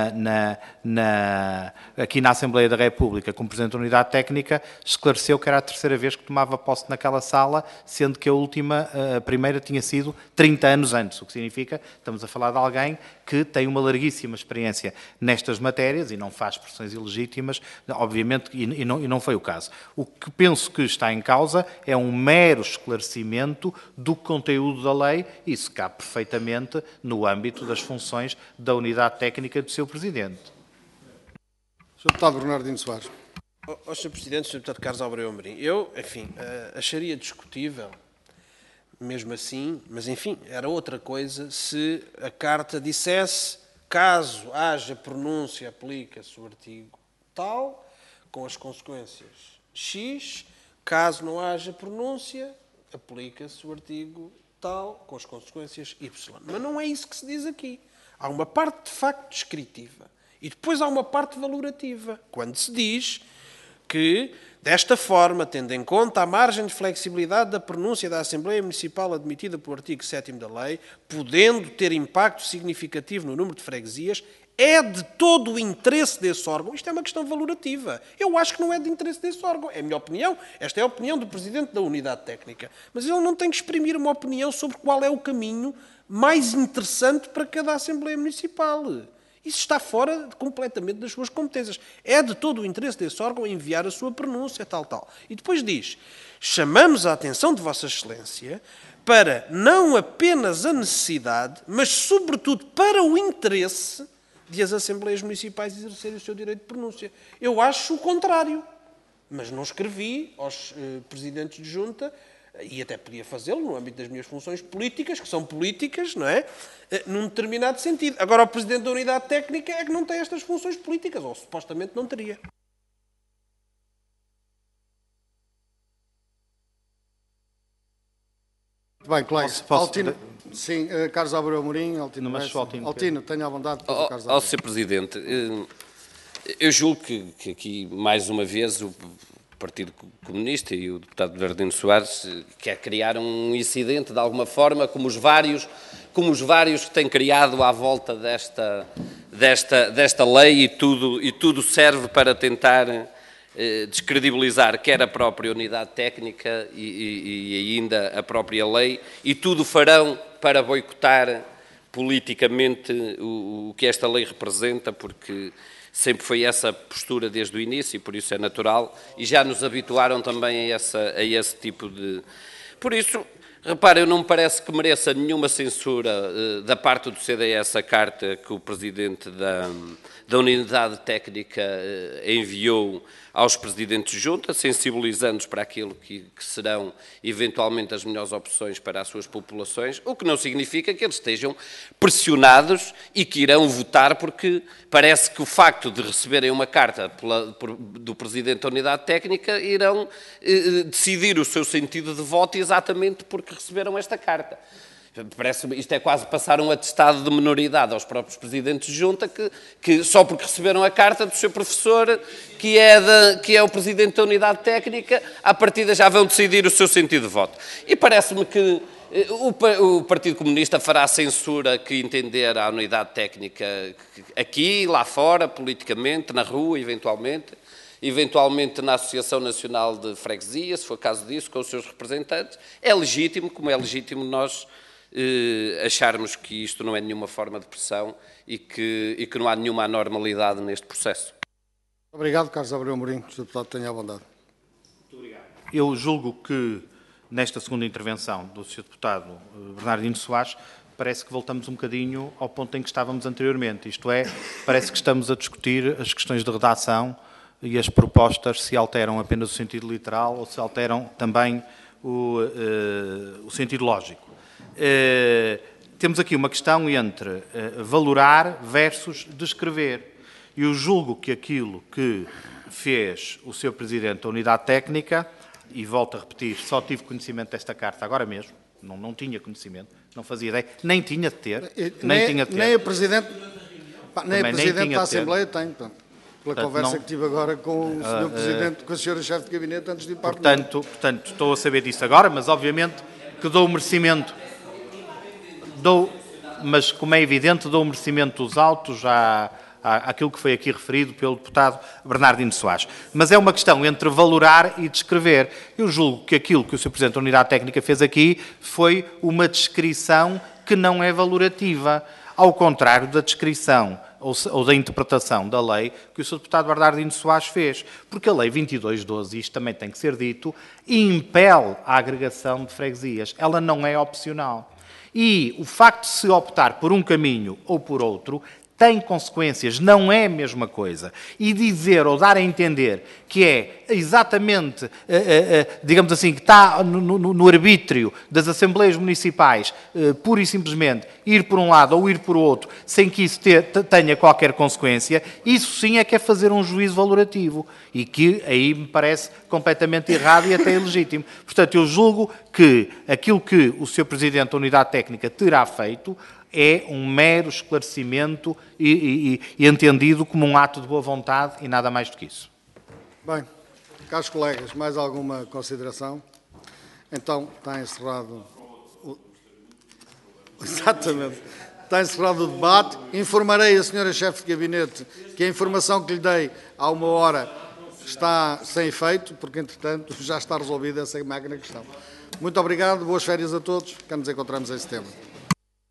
Speaker 5: aqui na Assembleia da República como Presidente da Unidade Técnica, esclareceu que era a terceira vez que tomava posse naquela sala, sendo que a primeira tinha sido 30 anos antes, o que significa, estamos a falar de alguém que tem uma larguíssima experiência nestas matérias e não faz pressões ilegítimas, obviamente, e não foi o caso. O que penso que está em causa é um mero esclarecimento do conteúdo da lei e isso cabe perfeitamente no âmbito das funções da unidade técnica do seu Presidente.
Speaker 1: Sr. Deputado Bernardino Soares.
Speaker 4: Sr. Presidente, Sr. Deputado Carlos Abreu Amorim, eu, enfim, acharia discutível, mesmo assim, mas enfim, era outra coisa se a Carta dissesse, caso haja pronúncia, aplica-se o artigo tal, com as consequências X, caso não haja pronúncia, aplica-se o artigo tal, com as consequências Y. Mas não é isso que se diz aqui. Há uma parte de facto descritiva e depois há uma parte valorativa, quando se diz que, desta forma, tendo em conta a margem de flexibilidade da pronúncia da Assembleia Municipal admitida pelo artigo 7º da lei, podendo ter impacto significativo no número de freguesias, é de todo o interesse desse órgão. Isto é uma questão valorativa. Eu acho que não é de interesse desse órgão. É a minha opinião. Esta é a opinião do Presidente da Unidade Técnica. Mas ele não tem que exprimir uma opinião sobre qual é o caminho mais interessante para cada Assembleia Municipal. Isso está fora completamente das suas competências. É de todo o interesse desse órgão enviar a sua pronúncia, tal. E depois diz, chamamos a atenção de Vossa Excelência para não apenas a necessidade, mas sobretudo para o interesse de as Assembleias Municipais exercerem o seu direito de pronúncia. Eu acho o contrário, mas não escrevi aos Presidentes de Junta, e até podia fazê-lo no âmbito das minhas funções políticas, que são políticas, não é? Num determinado sentido. Agora, o Presidente da Unidade Técnica é que não tem estas funções políticas, ou supostamente não teria.
Speaker 1: Muito bem, colegas. Altino, sim, Carlos Abreu Amorim, Altino. Altino, tenha a vontade.
Speaker 6: Sr. Presidente, eu julgo que aqui, mais uma vez, o Partido Comunista e o deputado Bernardino Soares quer criar um incidente, de alguma forma, como os vários que têm criado à volta desta lei e tudo serve para tentar descredibilizar quer a própria unidade técnica e ainda a própria lei, e tudo farão para boicotar politicamente o que esta lei representa, porque sempre foi essa postura desde o início e por isso é natural, e já nos habituaram também a esse tipo de... Por isso, repare, não me parece que mereça nenhuma censura da parte do CDS a carta que o Presidente da Unidade Técnica enviou aos Presidentes de Junta, sensibilizando-os para aquilo que serão eventualmente as melhores opções para as suas populações, o que não significa que eles estejam pressionados e que irão votar, porque parece que o facto de receberem uma carta do Presidente da Unidade Técnica irão decidir o seu sentido de voto exatamente porque receberam esta carta. Isto é quase passar um atestado de minoridade aos próprios presidentes de junta, que só porque receberam a carta do seu professor, que é o presidente da unidade técnica, à partida já vão decidir o seu sentido de voto. E parece-me que o Partido Comunista fará censura que entender à unidade técnica aqui, lá fora, politicamente, na rua, eventualmente na Associação Nacional de Freguesia, se for caso disso, com os seus representantes. É legítimo, como é legítimo nós acharmos que isto não é nenhuma forma de pressão e que não há nenhuma anormalidade neste processo.
Speaker 1: Obrigado, Carlos Abreu Amorim. O Sr. Deputado, tenha a bondade.
Speaker 5: Muito obrigado. Eu julgo que, nesta segunda intervenção do Sr. Deputado Bernardino Soares, parece que voltamos um bocadinho ao ponto em que estávamos anteriormente. Isto é, parece que estamos a discutir as questões de redação e as propostas se alteram apenas o sentido literal ou se alteram também o sentido lógico. Temos aqui uma questão entre valorar versus descrever. E eu julgo que aquilo que fez o Sr. Presidente da Unidade Técnica, e volto a repetir, só tive conhecimento desta carta agora mesmo, não tinha conhecimento, não fazia ideia, nem tinha de ter.
Speaker 1: Nem o Presidente da Assembleia tem, pela conversa que tive agora com o Sr. Presidente, com a Sra. Chefe de Gabinete, antes de ir para
Speaker 5: portanto, estou a saber disso agora, mas obviamente que dou o merecimento, mas como é evidente, dou o merecimento dos autos àquilo que foi aqui referido pelo deputado Bernardino Soares. Mas é uma questão entre valorar e descrever. Eu julgo que aquilo que o Sr. Presidente da Unidade Técnica fez aqui foi uma descrição que não é valorativa, ao contrário da descrição ou da interpretação da lei que o Sr. Deputado Bernardino Soares fez. Porque a Lei 2212, isto também tem que ser dito, impele a agregação de freguesias. Ela não é opcional. E o facto de se optar por um caminho ou por outro tem consequências, não é a mesma coisa. E dizer ou dar a entender que é exatamente, digamos assim, que está no arbítrio das Assembleias Municipais, pura e simplesmente, ir por um lado ou ir por outro, sem que isso tenha qualquer consequência, isso sim é que é fazer um juízo valorativo. E que aí me parece completamente errado e até ilegítimo. Portanto, eu julgo que aquilo que o Sr. Presidente da Unidade Técnica terá feito é um mero esclarecimento e entendido como um ato de boa vontade e nada mais do que isso. Bem,
Speaker 1: caros colegas, mais alguma consideração? Então, está encerrado Exatamente. Está encerrado o debate. Informarei a Sra. Chefe de Gabinete que a informação que lhe dei há uma hora está sem efeito, porque, entretanto, já está resolvida essa magna questão. Muito obrigado, boas férias a todos, que nos encontramos em setembro.